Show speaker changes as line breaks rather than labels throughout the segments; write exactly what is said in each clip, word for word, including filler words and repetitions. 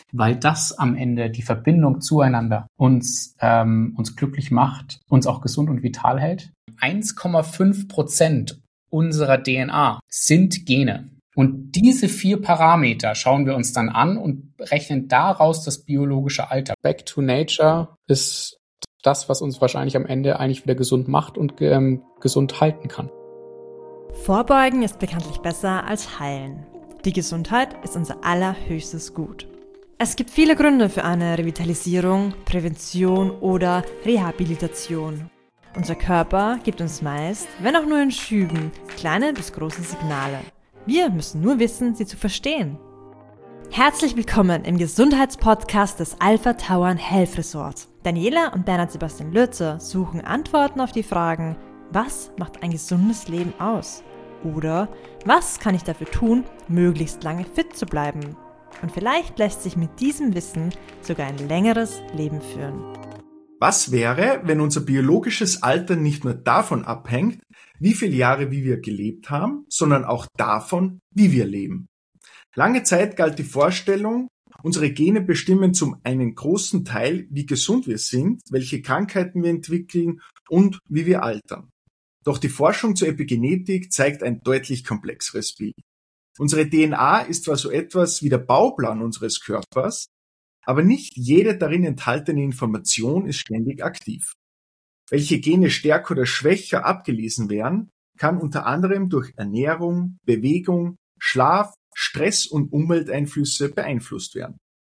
weil das am Ende die Verbindung zueinander uns, ähm, uns glücklich macht, uns auch gesund und vital hält. eins Komma fünf Prozent unserer D N A sind Gene. Und diese vier Parameter schauen wir uns dann an und rechnen daraus das biologische Alter. Back to Nature ist das, was uns wahrscheinlich am Ende eigentlich wieder gesund macht und ähm, gesund halten kann.
Vorbeugen ist bekanntlich besser als heilen. Die Gesundheit ist unser allerhöchstes Gut. Es gibt viele Gründe für eine Revitalisierung, Prävention oder Rehabilitation. Unser Körper gibt uns meist, wenn auch nur in Schüben, kleine bis große Signale. Wir müssen nur wissen, sie zu verstehen. Herzlich willkommen im Gesundheitspodcast des Alpha Tauern Health Resort. Daniela und Bernhard Sebastian Lürzer suchen Antworten auf die Fragen: Was macht ein gesundes Leben aus? Oder was kann ich dafür tun, möglichst lange fit zu bleiben? Und vielleicht lässt sich mit diesem Wissen sogar ein längeres Leben führen.
Was wäre, wenn unser biologisches Alter nicht nur davon abhängt, wie viele Jahre wie wir gelebt haben, sondern auch davon, wie wir leben? Lange Zeit galt die Vorstellung, unsere Gene bestimmen zum einen großen Teil, wie gesund wir sind, welche Krankheiten wir entwickeln und wie wir altern. Doch die Forschung zur Epigenetik zeigt ein deutlich komplexeres Bild. Unsere D N A ist zwar so etwas wie der Bauplan unseres Körpers, aber nicht jede darin enthaltene Information ist ständig aktiv. Welche Gene stärker oder schwächer abgelesen werden, kann unter anderem durch Ernährung, Bewegung, Schlaf, Stress und Umwelteinflüsse beeinflusst werden.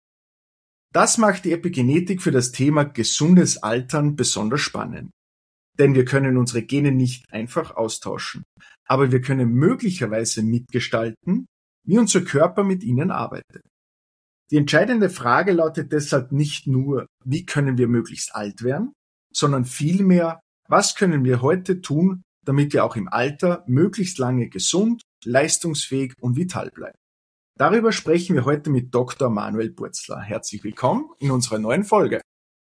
Das macht die Epigenetik für das Thema gesundes Altern besonders spannend. Denn wir können unsere Gene nicht einfach austauschen, aber wir können möglicherweise mitgestalten, wie unser Körper mit ihnen arbeitet. Die entscheidende Frage lautet deshalb nicht nur, wie können wir möglichst alt werden, sondern vielmehr, was können wir heute tun, damit wir auch im Alter möglichst lange gesund, leistungsfähig und vital bleiben. Darüber sprechen wir heute mit Doktor Manuel Burzler. Herzlich willkommen in unserer neuen Folge.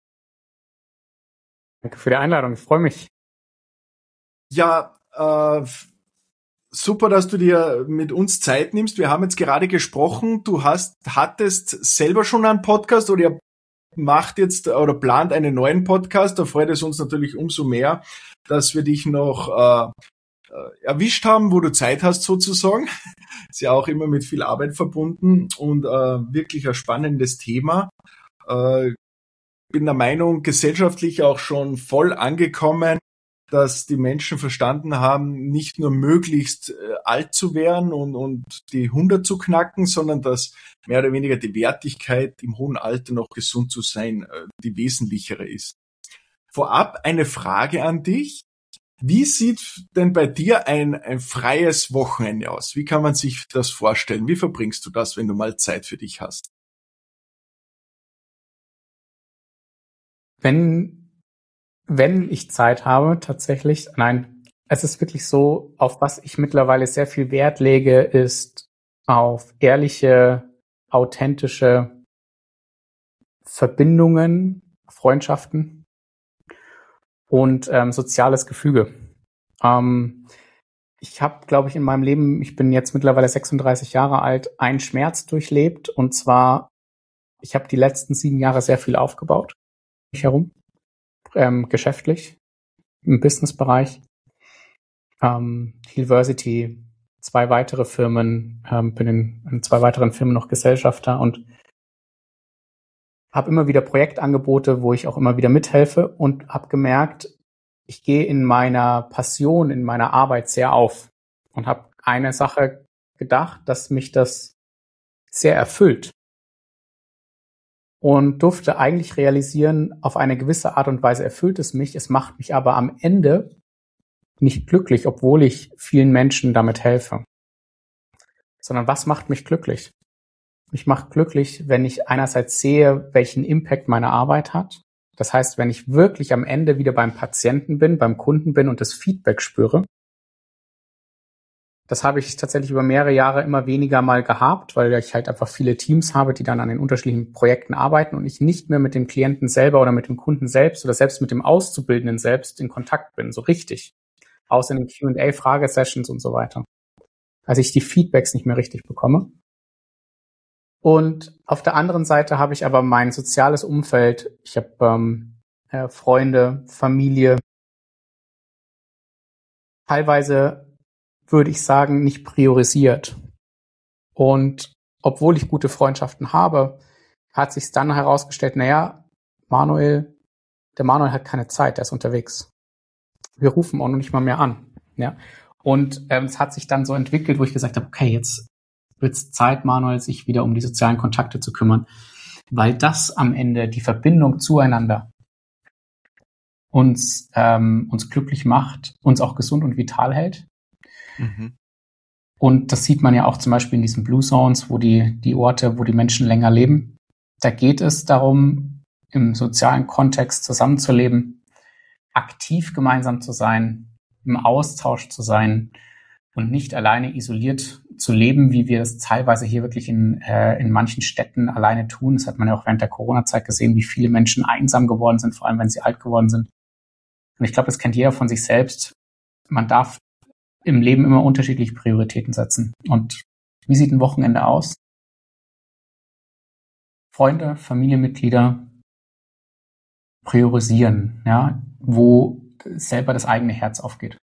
Danke für die Einladung, ich freue mich.
Ja, äh, super, dass du dir mit uns Zeit nimmst. Wir haben jetzt gerade gesprochen, du hast, hattest selber schon einen Podcast oder ihr macht jetzt oder plant einen neuen Podcast. Da freut es uns natürlich umso mehr, dass wir dich noch äh, erwischt haben, wo du Zeit hast sozusagen. Ist ja auch immer mit viel Arbeit verbunden und äh, wirklich ein spannendes Thema. Äh, bin der Meinung, gesellschaftlich auch schon voll angekommen, dass die Menschen verstanden haben, nicht nur möglichst äh, alt zu werden und, und die hundert zu knacken, sondern dass mehr oder weniger die Wertigkeit, im hohen Alter noch gesund zu sein, äh, die wesentlichere ist. Vorab eine Frage an dich. Wie sieht denn bei dir ein, ein freies Wochenende aus? Wie kann man sich das vorstellen? Wie verbringst du das, wenn du mal Zeit für dich hast?
Wenn, wenn ich Zeit habe, tatsächlich, nein, es ist wirklich so, auf was ich mittlerweile sehr viel Wert lege, ist auf ehrliche, authentische Verbindungen, Freundschaften und ähm, soziales Gefüge. Ähm, ich habe, glaube ich, in meinem Leben, ich bin jetzt mittlerweile sechsunddreißig Jahre alt, einen Schmerz durchlebt. Und zwar, ich habe die letzten sieben Jahre sehr viel aufgebaut, mich herum, ähm, geschäftlich, im Businessbereich, ähm, University, zwei weitere Firmen, ähm, bin in, in zwei weiteren Firmen noch Gesellschafter und habe immer wieder Projektangebote, wo ich auch immer wieder mithelfe und habe gemerkt, ich gehe in meiner Passion, in meiner Arbeit sehr auf und habe eine Sache gedacht, dass mich das sehr erfüllt und durfte eigentlich realisieren, auf eine gewisse Art und Weise erfüllt es mich, es macht mich aber am Ende nicht glücklich, obwohl ich vielen Menschen damit helfe. Sondern was macht mich glücklich? Mich macht glücklich, wenn ich einerseits sehe, welchen Impact meine Arbeit hat. Das heißt, wenn ich wirklich am Ende wieder beim Patienten bin, beim Kunden bin und das Feedback spüre. Das habe ich tatsächlich über mehrere Jahre immer weniger mal gehabt, weil ich halt einfach viele Teams habe, die dann an den unterschiedlichen Projekten arbeiten und ich nicht mehr mit dem Klienten selber oder mit dem Kunden selbst oder selbst mit dem Auszubildenden selbst in Kontakt bin, so richtig. Außer in den Q and A-Fragesessions und so weiter. Also ich die Feedbacks nicht mehr richtig bekomme. Und auf der anderen Seite habe ich aber mein soziales Umfeld. Ich habe ähm, äh, Freunde, Familie. Teilweise würde ich sagen, nicht priorisiert. Und obwohl ich gute Freundschaften habe, hat sich dann herausgestellt, naja, Manuel, der Manuel hat keine Zeit, der ist unterwegs. Wir rufen auch noch nicht mal mehr an. Ja. Und ähm, es hat sich dann so entwickelt, wo ich gesagt habe, okay, jetzt wird's Zeit, Manuel, sich wieder um die sozialen Kontakte zu kümmern, weil das am Ende die Verbindung zueinander uns ähm, uns glücklich macht, uns auch gesund und vital hält.
Mhm.
Und das sieht man ja auch zum Beispiel in diesen Blue Zones, wo die die Orte, wo die Menschen länger leben. Da geht es darum, im sozialen Kontext zusammenzuleben, aktiv gemeinsam zu sein, im Austausch zu sein und nicht alleine isoliert zu leben, wie wir es teilweise hier wirklich in, äh, in manchen Städten alleine tun. Das hat man ja auch während der Corona-Zeit gesehen, wie viele Menschen einsam geworden sind, vor allem wenn sie alt geworden sind. Und ich glaube, das kennt jeder von sich selbst. Man darf im Leben immer unterschiedliche Prioritäten setzen. Und wie sieht ein Wochenende aus? Freunde, Familienmitglieder priorisieren, ja, wo selber das eigene Herz aufgeht.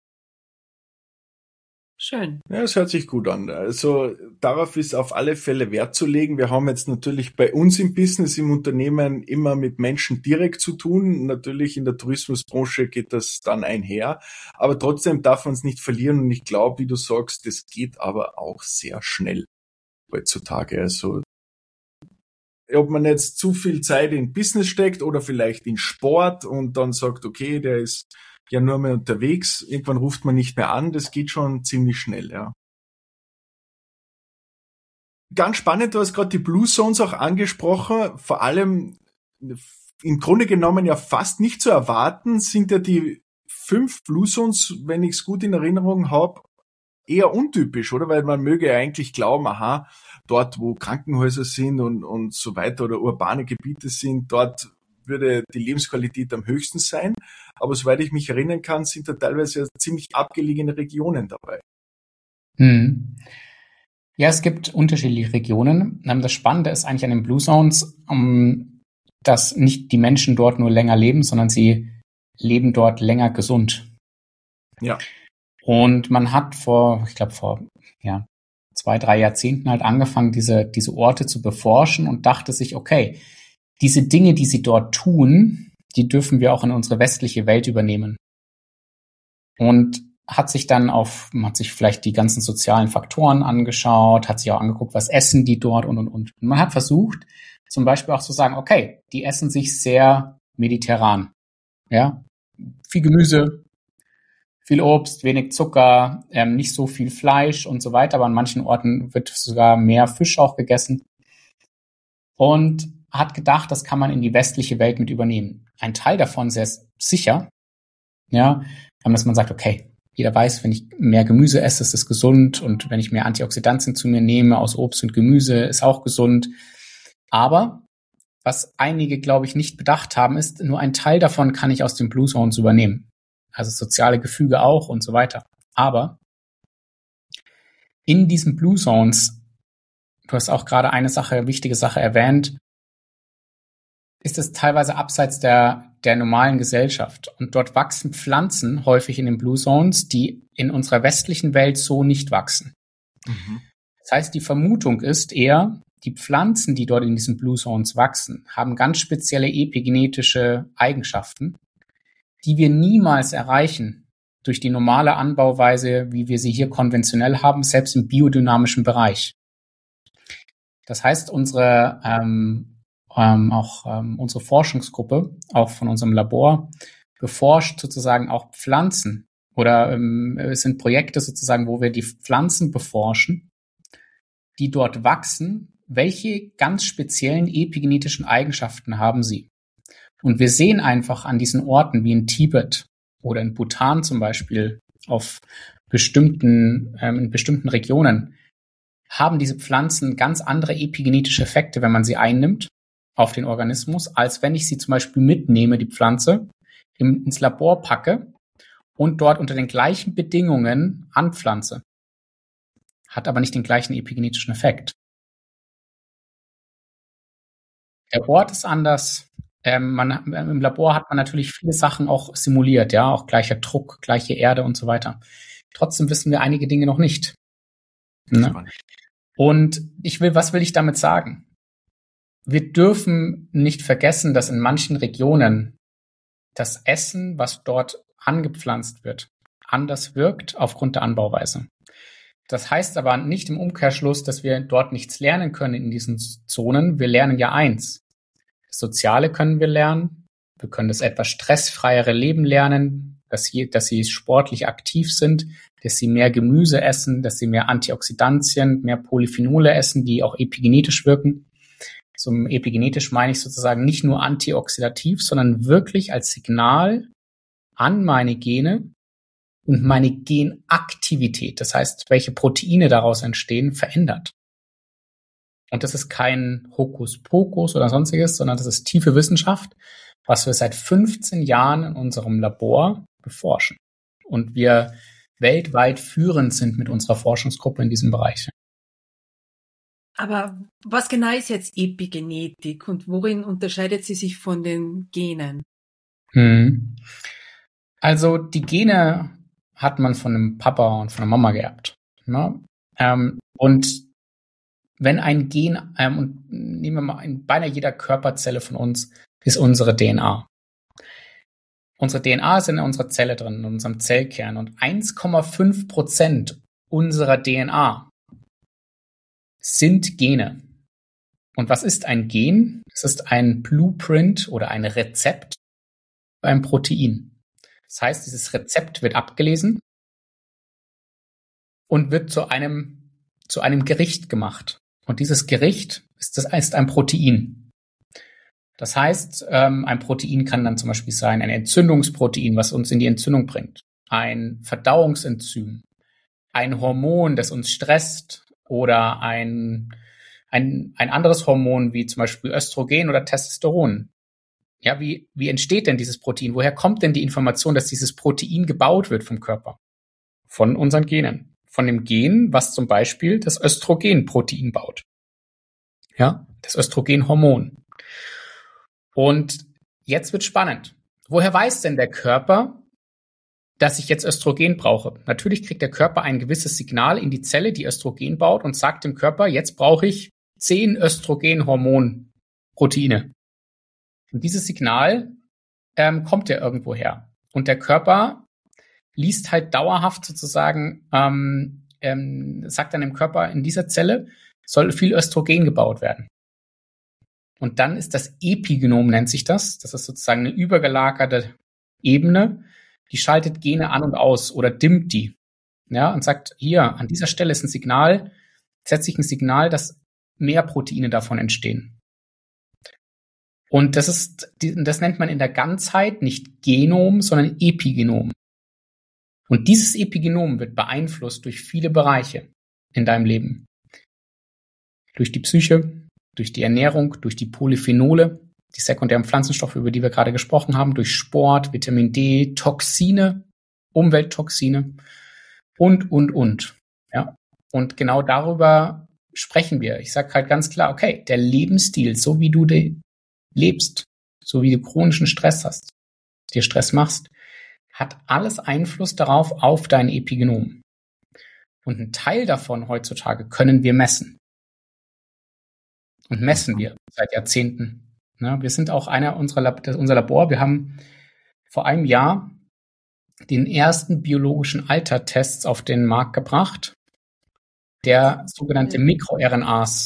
Schön.
Ja, es hört sich gut an. Also darauf ist auf alle Fälle Wert zu legen. Wir haben jetzt natürlich bei uns im Business, im Unternehmen immer mit Menschen direkt zu tun. Natürlich in der Tourismusbranche geht das dann einher. Aber trotzdem darf man es nicht verlieren. Und ich glaube, wie du sagst, das geht aber auch sehr schnell heutzutage. Also ob man jetzt zu viel Zeit in Business steckt oder vielleicht in Sport und dann sagt, okay, der ist ja nur mehr unterwegs, irgendwann ruft man nicht mehr an, das geht schon ziemlich schnell, ja. Ganz spannend, du hast gerade die Blue Zones auch angesprochen, vor allem im Grunde genommen ja fast nicht zu erwarten, sind ja die fünf Blue Zones, wenn ich es gut in Erinnerung habe, eher untypisch, oder? Weil man möge ja eigentlich glauben, aha, dort wo Krankenhäuser sind und, und so weiter oder urbane Gebiete sind, dort würde die Lebensqualität am höchsten sein. Aber soweit ich mich erinnern kann, sind da teilweise ziemlich abgelegene Regionen dabei.
Hm. Ja, es gibt unterschiedliche Regionen. Das Spannende ist eigentlich an den Blue Zones, dass nicht die Menschen dort nur länger leben, sondern sie leben dort länger gesund.
Ja.
Und man hat vor, ich glaube vor ja, zwei, drei Jahrzehnten halt angefangen, diese, diese Orte zu beforschen und dachte sich, okay, diese Dinge, die sie dort tun, die dürfen wir auch in unsere westliche Welt übernehmen. Und hat sich dann auf, man hat sich vielleicht die ganzen sozialen Faktoren angeschaut, hat sich auch angeguckt, was essen die dort und, und, und. Und man hat versucht, zum Beispiel auch zu sagen, okay, die essen sich sehr mediterran. Ja, viel Gemüse, viel Obst, wenig Zucker, ähm, nicht so viel Fleisch und so weiter. Aber an manchen Orten wird sogar mehr Fisch auch gegessen. Und hat gedacht, das kann man in die westliche Welt mit übernehmen. Ein Teil davon sehr sicher, ja, dass man sagt, okay, jeder weiß, wenn ich mehr Gemüse esse, ist es gesund und wenn ich mehr Antioxidantien zu mir nehme aus Obst und Gemüse, ist auch gesund. Aber was einige, glaube ich, nicht bedacht haben, ist, nur ein Teil davon kann ich aus den Blue Zones übernehmen. Also soziale Gefüge auch und so weiter. Aber in diesen Blue Zones, du hast auch gerade eine Sache, wichtige Sache erwähnt, ist es teilweise abseits der, der normalen Gesellschaft. Und dort wachsen Pflanzen häufig in den Blue Zones, die in unserer westlichen Welt so nicht wachsen. Mhm. Das heißt, die Vermutung ist eher, die Pflanzen, die dort in diesen Blue Zones wachsen, haben ganz spezielle epigenetische Eigenschaften, die wir niemals erreichen durch die normale Anbauweise, wie wir sie hier konventionell haben, selbst im biodynamischen Bereich. Das heißt, unsere ähm, Ähm, auch ähm, unsere Forschungsgruppe, auch von unserem Labor, beforscht sozusagen auch Pflanzen oder ähm, es sind Projekte sozusagen, wo wir die Pflanzen beforschen, die dort wachsen, welche ganz speziellen epigenetischen Eigenschaften haben sie. Und wir sehen einfach an diesen Orten wie in Tibet oder in Bhutan zum Beispiel auf bestimmten, ähm, in bestimmten Regionen, haben diese Pflanzen ganz andere epigenetische Effekte, wenn man sie einnimmt auf den Organismus, als wenn ich sie zum Beispiel mitnehme, die Pflanze, im, ins Labor packe und dort unter den gleichen Bedingungen anpflanze. Hat aber nicht den gleichen epigenetischen Effekt. Der Ort ist anders. Ähm, man, im Labor hat man natürlich viele Sachen auch simuliert, ja, auch gleicher Druck, gleiche Erde und so weiter. Trotzdem wissen wir einige Dinge noch nicht. Ne? Und ich will, was will ich damit sagen? Wir dürfen nicht vergessen, dass in manchen Regionen das Essen, was dort angepflanzt wird, anders wirkt aufgrund der Anbauweise. Das heißt aber nicht im Umkehrschluss, dass wir dort nichts lernen können in diesen Zonen. Wir lernen ja eins. Das Soziale können wir lernen. Wir können das etwas stressfreiere Leben lernen, dass sie, dass sie sportlich aktiv sind, dass sie mehr Gemüse essen, dass sie mehr Antioxidantien, mehr Polyphenole essen, die auch epigenetisch wirken. Zum epigenetisch meine ich sozusagen nicht nur antioxidativ, sondern wirklich als Signal an meine Gene und meine Genaktivität, das heißt, welche Proteine daraus entstehen, verändert. Und das ist kein Hokuspokus oder sonstiges, sondern das ist tiefe Wissenschaft, was wir seit fünfzehn Jahren in unserem Labor beforschen. Und wir weltweit führend sind mit unserer Forschungsgruppe in diesem Bereich.
Aber was genau ist jetzt Epigenetik und worin unterscheidet sie sich von den Genen?
Hm. Also die Gene hat man von einem Papa und von der Mama geerbt. Ne? Ähm, und wenn ein Gen, ähm, und nehmen wir mal, in beinahe jeder Körperzelle von uns ist unsere D N A. Unsere D N A ist in unserer Zelle drin, in unserem Zellkern. Und eins Komma fünf Prozent unserer D N A sind Gene. Und was ist ein Gen? Es ist ein Blueprint oder ein Rezept beim Protein. Das heißt, dieses Rezept wird abgelesen und wird zu einem, zu einem Gericht gemacht. Und dieses Gericht ist, das ist ein Protein. Das heißt, ähm, ein Protein kann dann zum Beispiel sein ein Entzündungsprotein, was uns in die Entzündung bringt, ein Verdauungsenzym, ein Hormon, das uns stresst oder ein, ein, ein anderes Hormon wie zum Beispiel Östrogen oder Testosteron. Ja, wie, wie entsteht denn dieses Protein? Woher kommt denn die Information, dass dieses Protein gebaut wird vom Körper? Von unseren Genen. Von dem Gen, was zum Beispiel das Östrogenprotein baut. Ja, das Östrogenhormon. Und jetzt wird spannend. Woher weiß denn der Körper, dass ich jetzt Östrogen brauche? Natürlich kriegt der Körper ein gewisses Signal in die Zelle, die Östrogen baut und sagt dem Körper, jetzt brauche ich zehn Östrogenhormonproteine. Und dieses Signal ähm, kommt ja irgendwo her. Und der Körper liest halt dauerhaft sozusagen, ähm, ähm, sagt dann dem Körper, in dieser Zelle soll viel Östrogen gebaut werden. Und dann ist das Epigenom, nennt sich das. Das ist sozusagen eine übergelagerte Ebene, die schaltet Gene an und aus oder dimmt die. Ja, und sagt, hier, an dieser Stelle ist ein Signal, setzt sich ein Signal, dass mehr Proteine davon entstehen. Und das ist, das nennt man in der Ganzheit nicht Genom, sondern Epigenom. Und dieses Epigenom wird beeinflusst durch viele Bereiche in deinem Leben. Durch die Psyche, durch die Ernährung, durch die Polyphenole, die sekundären Pflanzenstoffe, über die wir gerade gesprochen haben, durch Sport, Vitamin D, Toxine, Umwelttoxine und, und, und. Ja. Und genau darüber sprechen wir. Ich sage halt ganz klar, okay, der Lebensstil, so wie du de- lebst, so wie du chronischen Stress hast, dir Stress machst, hat alles Einfluss darauf auf dein Epigenom. Und einen Teil davon heutzutage können wir messen. Und messen wir seit Jahrzehnten. Ja, wir sind auch einer unserer Lab- das, unser Labor. Wir haben vor einem Jahr den ersten biologischen Altertests auf den Markt gebracht, der sogenannte MikroRNAs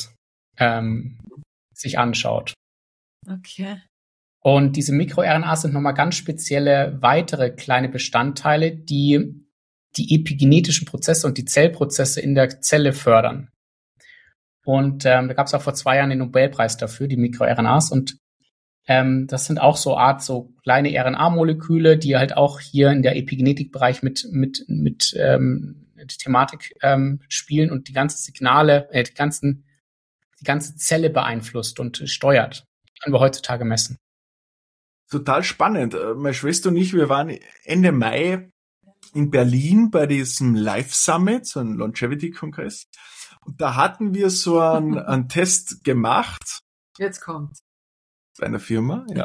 ähm, sich anschaut.
Okay.
Und diese MikroRNAs sind nochmal ganz spezielle weitere kleine Bestandteile, die die epigenetischen Prozesse und die Zellprozesse in der Zelle fördern. Und ähm, da gab es auch vor zwei Jahren den Nobelpreis dafür, die MikroRNAs. Und ähm, das sind auch so Art so kleine R N A-Moleküle, die halt auch hier in der Epigenetik-Bereich mit mit mit ähm, die Thematik ähm, spielen und die ganzen Signale, äh, die ganzen die ganze Zelle beeinflusst und steuert. Die können wir heutzutage messen.
Total spannend. Meine Schwester und ich, wir waren Ende Mai in Berlin bei diesem Life Summit, so einem Longevity-Kongress. Und da hatten wir so einen, einen Test gemacht.
Jetzt kommt.
bei einer Firma, ja,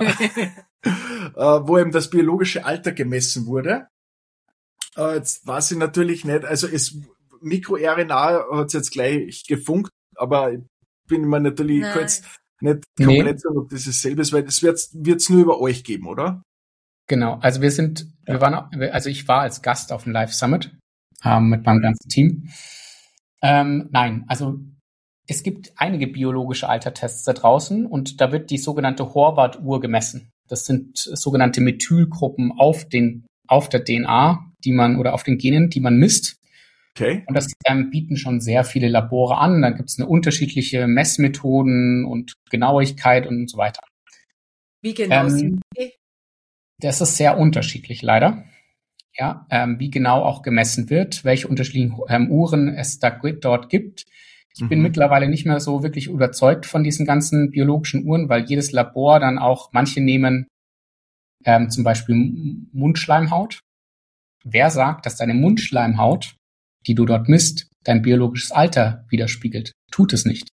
äh, wo eben das biologische Alter gemessen wurde. Äh, jetzt weiß ich natürlich nicht, also es MikroRNA hat es jetzt gleich gefunkt, aber ich bin mir natürlich ich kann jetzt nicht komplett
Nee.
sagen, ob das dasselbe ist, weil das wird es nur über euch geben, oder?
Genau, also wir sind, wir waren, also ich war als Gast auf dem Live Summit ähm, mit meinem ganzen Team. Ähm, nein, also es gibt einige biologische Altertests da draußen und da wird die sogenannte Horvath-Uhr gemessen. Das sind sogenannte Methylgruppen auf den, auf der D N A, die man, oder auf den Genen, die man misst.
Okay.
Und das ähm, bieten schon sehr viele Labore an. Da gibt es eine unterschiedliche Messmethoden und Genauigkeit und so weiter.
Wie genau
Ähm,
sind die?
Das ist sehr unterschiedlich, leider. Ja, ähm, wie genau auch gemessen wird, welche unterschiedlichen ähm, Uhren es da dort gibt. Ich bin
Mhm.
mittlerweile nicht mehr so wirklich überzeugt von diesen ganzen biologischen Uhren, weil jedes Labor dann auch, manche nehmen ähm, zum Beispiel M- Mundschleimhaut. Wer sagt, dass deine Mundschleimhaut, die du dort misst, dein biologisches Alter widerspiegelt? Tut es nicht.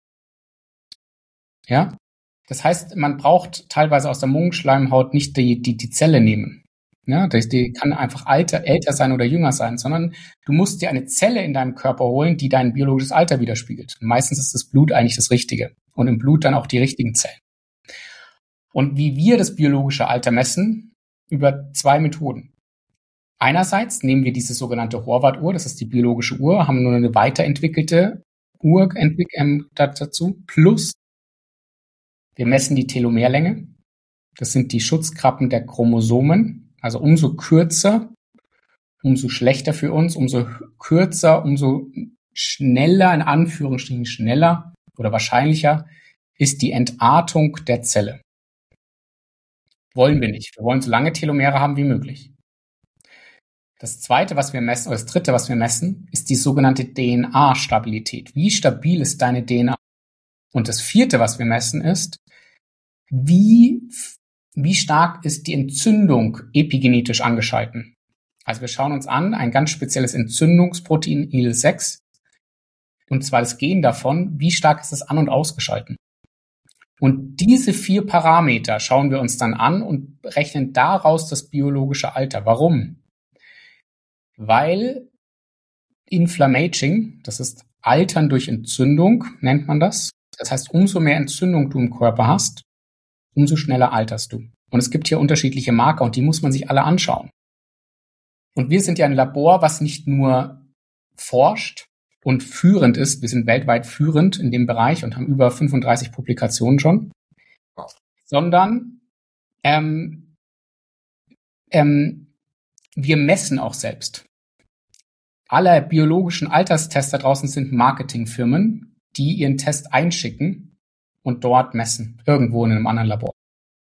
Ja? Das heißt, man braucht teilweise aus der Mundschleimhaut nicht die, die, die Zelle nehmen. Ja, das, die kann einfach alter, älter sein oder jünger sein, sondern du musst dir eine Zelle in deinem Körper holen, die dein biologisches Alter widerspiegelt. Und meistens ist das Blut eigentlich das Richtige. Und im Blut dann auch die richtigen Zellen. Und wie wir das biologische Alter messen? Über zwei Methoden. Einerseits nehmen wir diese sogenannte Horvath-Uhr, das ist die biologische Uhr, haben nur eine weiterentwickelte Uhr entwick- ähm, dazu, plus wir messen die Telomerlänge. Das sind die Schutzkappen der Chromosomen. Also umso kürzer, umso schlechter für uns, umso kürzer, umso schneller, in Anführungsstrichen schneller oder wahrscheinlicher, ist die Entartung der Zelle. Wollen wir nicht. Wir wollen so lange Telomere haben wie möglich. Das zweite, was wir messen, oder das dritte, was wir messen, ist die sogenannte D N A-Stabilität. Wie stabil ist deine D N A? Und das vierte, was wir messen, ist, wie, wie stark ist die Entzündung epigenetisch angeschalten? Also wir schauen uns an, ein ganz spezielles Entzündungsprotein I L sechs, und zwar das Gen davon, wie stark ist es an- und ausgeschalten? Und diese vier Parameter schauen wir uns dann an und rechnen daraus das biologische Alter. Warum? Weil Inflammaging, das ist Altern durch Entzündung, nennt man das. Das heißt, umso mehr Entzündung du im Körper hast, umso schneller alterst du. Und es gibt hier unterschiedliche Marker und die muss man sich alle anschauen. Und wir sind ja ein Labor, was nicht nur forscht und führend ist, wir sind weltweit führend in dem Bereich und haben über fünfunddreißig Publikationen schon, sondern ähm, ähm, wir messen auch selbst. Alle biologischen Alterstests da draußen sind Marketingfirmen, die ihren Test einschicken und dort messen, irgendwo in einem anderen Labor.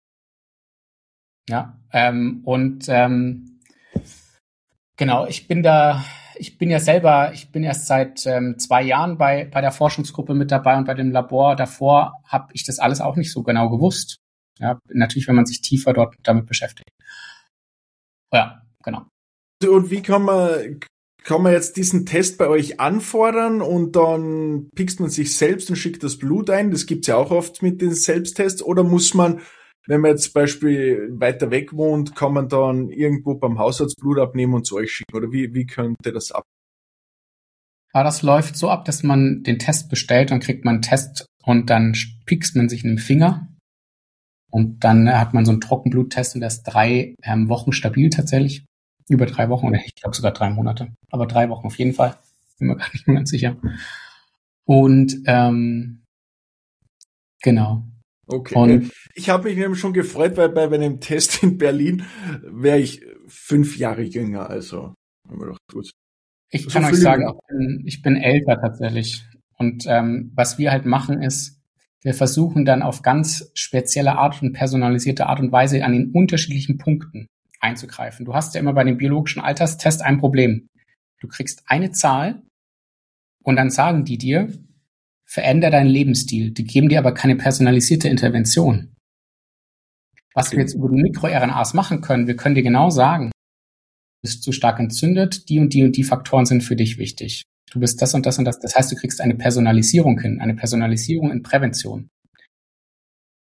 Ja, ähm, und ähm, genau, ich bin da, ich bin ja selber, ich bin erst seit ähm, zwei Jahren bei bei der Forschungsgruppe mit dabei und bei dem Labor. Davor habe ich das alles auch nicht so genau gewusst. Ja, natürlich, wenn man sich tiefer dort damit beschäftigt. Ja, genau.
Und wie kann man, kann man jetzt diesen Test bei euch anfordern und dann pickst man sich selbst und schickt das Blut ein? Das gibt's ja auch oft mit den Selbsttests. Oder muss man, wenn man jetzt zum Beispiel weiter weg wohnt, kann man dann irgendwo beim Hausarzt Blut abnehmen und zu euch schicken? Oder wie, wie könnte das ab?
Aber das läuft so ab, dass man den Test bestellt, dann kriegt man einen Test und dann piekst man sich in den Finger. Und dann äh, hat man so einen Trockenbluttest und der ist drei ähm, Wochen stabil tatsächlich. Über drei Wochen oder ich glaube sogar drei Monate. Aber drei Wochen auf jeden Fall. Bin mir gar nicht mehr ganz sicher. Und ähm, genau.
Okay.
Und
Ich habe mich nämlich schon gefreut, weil bei einem Test in Berlin wäre ich fünf Jahre jünger. Also haben wir doch gut.
ich
So
kann euch
viele
sagen,
Jahre.
ich bin, ich bin älter tatsächlich. Und ähm, was wir halt machen ist, wir versuchen dann auf ganz spezielle Art und personalisierte Art und Weise an den unterschiedlichen Punkten einzugreifen. Du hast ja immer bei dem biologischen Alterstest ein Problem. Du kriegst eine Zahl und dann sagen die dir, veränder deinen Lebensstil. Die geben dir aber keine personalisierte Intervention. Was wir jetzt über die MikroRNAs machen können, wir können dir genau sagen, du bist zu stark entzündet, die und die und die Faktoren sind für dich wichtig. Du bist das und das und das. Das heißt, du kriegst eine Personalisierung hin, eine Personalisierung in Prävention.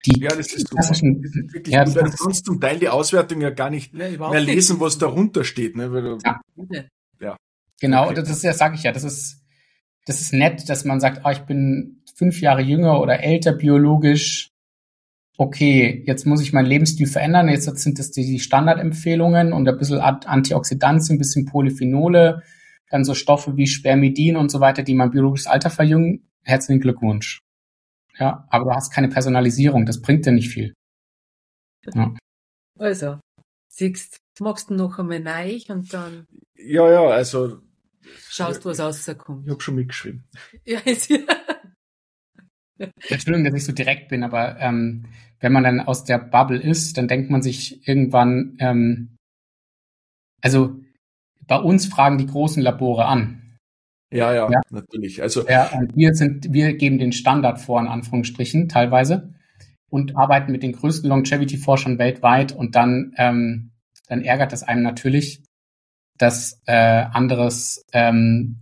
Die
Ja, das ist super.
klassischen,
Das ist wirklich
ja,
gut,
das
weil du
ist,
kannst zum Teil die Auswertung ja gar nicht
Ja, überhaupt
mehr
nicht.
lesen, was darunter steht. Ne? Weil du,
ja,
ja,
genau,
okay.
das ist, das sage ich ja, das ist, das ist nett, dass man sagt, ah, ich bin fünf Jahre jünger oder älter biologisch. Okay, jetzt muss ich meinen Lebensstil verändern. Jetzt sind das die Standardempfehlungen und ein bisschen Antioxidantien, ein bisschen Polyphenole, dann so Stoffe wie Spermidin und so weiter, die mein biologisches Alter verjüngen. Herzlichen Glückwunsch. Ja, aber du hast keine Personalisierung. Das bringt dir nicht viel. Ja.
Also, siehst, magst du noch einmal neu und dann
ja, ja, also
schaust, was rauskommt.
ich habe schon mitgeschrieben.
Ja, ist ja.
Entschuldigung, dass ich so direkt bin, aber ähm, wenn man dann aus der Bubble ist, dann denkt man sich irgendwann, ähm, also bei uns fragen die großen Labore an.
Ja, ja,
Ja.
natürlich. Also
Ja, und wir sind, wir geben den Standard vor, in Anführungsstrichen, teilweise, und arbeiten mit den größten Longevity-Forschern weltweit und dann, ähm, dann ärgert das einem natürlich, dass äh, anderes, ähm,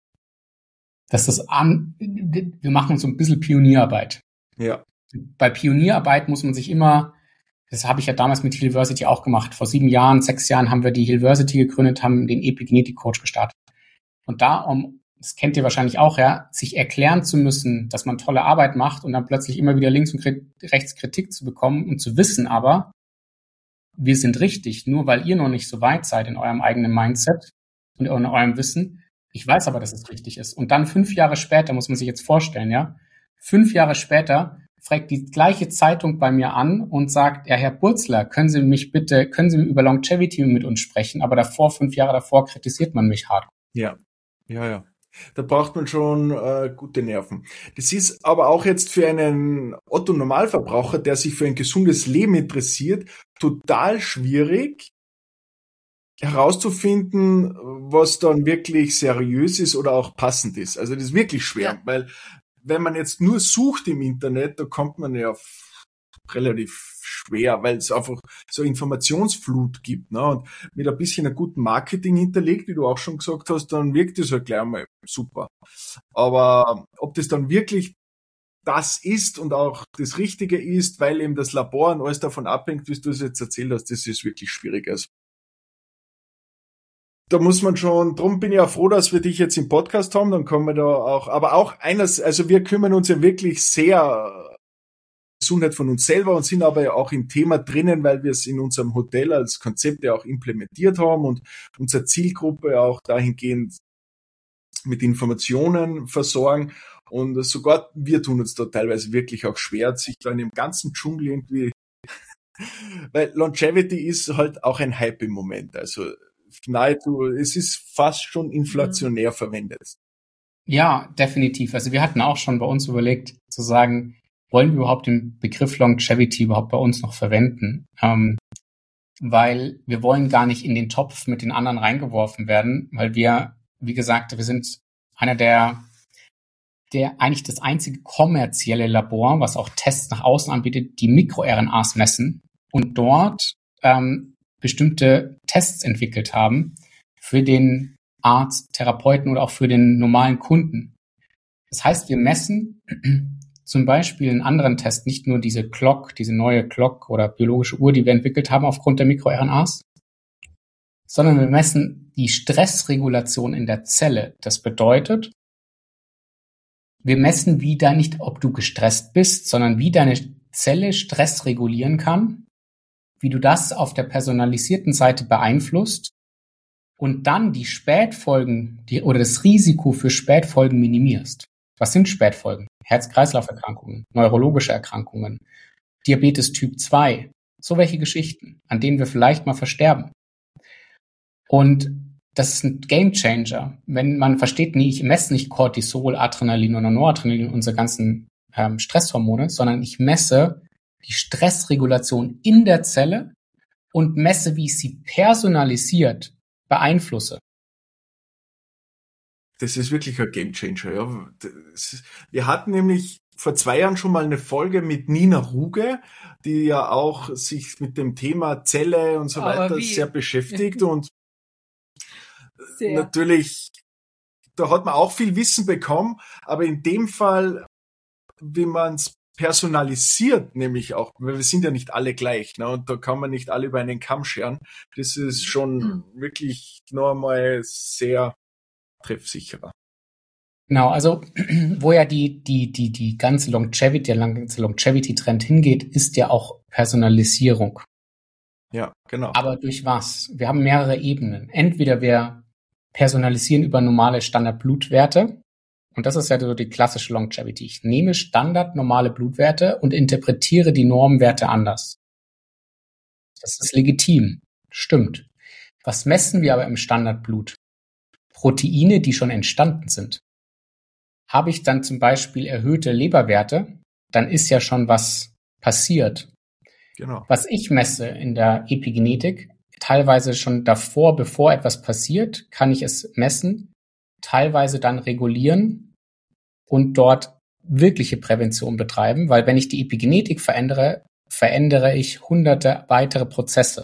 dass das an, wir machen so ein bisschen Pionierarbeit.
ja,
Bei Pionierarbeit muss man sich immer, das habe ich ja damals mit Hillversity auch gemacht. Vor sieben Jahren, sechs Jahren haben wir die Hillversity gegründet, haben den Epigenetik-Coach gestartet. Und da, um, das kennt ihr wahrscheinlich auch, ja, sich erklären zu müssen, dass man tolle Arbeit macht und dann plötzlich immer wieder links und rechts Kritik zu bekommen und zu wissen aber, wir sind richtig, nur weil ihr noch nicht so weit seid in eurem eigenen Mindset und in eurem Wissen. Ich weiß aber, dass es richtig ist. Und dann fünf Jahre später, muss man sich jetzt vorstellen, ja, fünf Jahre später fragt die gleiche Zeitung bei mir an und sagt, ja, Herr Burzler, können Sie mich bitte, können Sie über Longevity mit uns sprechen? Aber davor, fünf Jahre davor, kritisiert man mich hart.
ja, ja, ja. Da braucht man schon äh, gute Nerven. Das ist aber auch jetzt für einen Otto-Normalverbraucher, der sich für ein gesundes Leben interessiert, total schwierig herauszufinden, was dann wirklich seriös ist oder auch passend ist. Also das ist wirklich schwer,
Ja.
weil wenn man jetzt nur sucht im Internet, da kommt man ja f- relativ schwer, weil es einfach so Informationsflut gibt. Ne? Und mit ein bisschen einem guten Marketing hinterlegt, wie du auch schon gesagt hast, dann wirkt das halt gleich mal super. Aber ob das dann wirklich das ist und auch das Richtige ist, weil eben das Labor und alles davon abhängt, wie du es jetzt erzählt hast, das ist wirklich schwierig. Also da muss man schon, drum bin ich auch froh, dass wir dich jetzt im Podcast haben, dann kommen wir da auch, aber auch eines, also wir kümmern uns ja wirklich sehr Gesundheit von uns selber und sind aber ja auch im Thema drinnen, weil wir es in unserem Hotel als Konzept ja auch implementiert haben und unsere Zielgruppe auch dahingehend mit Informationen versorgen und sogar wir tun uns da teilweise wirklich auch schwer, sich da in dem ganzen Dschungel irgendwie, weil Longevity ist halt auch ein Hype im Moment, also nahezu, es ist fast schon inflationär mhm. verwendet.
Ja, definitiv. Also wir hatten auch schon bei uns überlegt, zu sagen, wollen wir überhaupt den Begriff Longevity überhaupt bei uns noch verwenden? Ähm, weil wir wollen gar nicht in den Topf mit den anderen reingeworfen werden, weil wir, wie gesagt, wir sind einer der, der eigentlich das einzige kommerzielle Labor, was auch Tests nach außen anbietet, die MikroRNAs messen und dort ähm, bestimmte Tests entwickelt haben für den Arzt, Therapeuten oder auch für den normalen Kunden. Das heißt, wir messen zum Beispiel in anderen Tests nicht nur diese Clock, diese neue Clock oder biologische Uhr, die wir entwickelt haben aufgrund der MikroRNAs, sondern wir messen die Stressregulation in der Zelle. Das bedeutet, wir messen, wie da nicht, ob du gestresst bist, sondern wie deine Zelle Stress regulieren kann, wie du das auf der personalisierten Seite beeinflusst und dann die Spätfolgen die, oder das Risiko für Spätfolgen minimierst. Was sind Spätfolgen? Herz-Kreislauf-Erkrankungen, neurologische Erkrankungen, Diabetes Typ zwei, so welche Geschichten, an denen wir vielleicht mal versterben. Und das ist ein Gamechanger. Wenn man versteht, nie, ich messe nicht Cortisol, Adrenalin oder Noradrenalin, unsere ganzen ähm, Stresshormone, sondern ich messe die Stressregulation in der Zelle und messe, wie ich sie personalisiert beeinflusse.
Das ist wirklich ein Gamechanger. Ja. Das, wir hatten nämlich vor zwei Jahren schon mal eine Folge mit Nina Ruge, die ja auch sich mit dem Thema Zelle und so
Aber
weiter
wie?
sehr beschäftigt und
Sehr.
natürlich, da hat man auch viel Wissen bekommen, aber in dem Fall, wie man es personalisiert nämlich auch, weil wir sind ja nicht alle gleich, ne? Und da kann man nicht alle über einen Kamm scheren. Das ist schon mhm. wirklich noch einmal sehr treffsicherer.
Genau, also wo ja die die die die ganze Longevity, der ganze Longevity-Trend hingeht, ist ja auch Personalisierung.
Ja, genau.
Aber durch was? Wir haben mehrere Ebenen. Entweder wir personalisieren über normale Standard-Blutwerte. Und das ist ja so die klassische Longevity. Ich nehme Standard normale Blutwerte und interpretiere die Normwerte anders. Das ist legitim. Stimmt. Was messen wir aber im Standardblut? Proteine, die schon entstanden sind. Habe ich dann zum Beispiel erhöhte Leberwerte, dann ist ja schon was passiert.
Genau.
Was ich messe in der Epigenetik, teilweise schon davor, bevor etwas passiert, kann ich es messen, teilweise dann regulieren und dort wirkliche Prävention betreiben, weil wenn ich die Epigenetik verändere, verändere ich hunderte weitere Prozesse.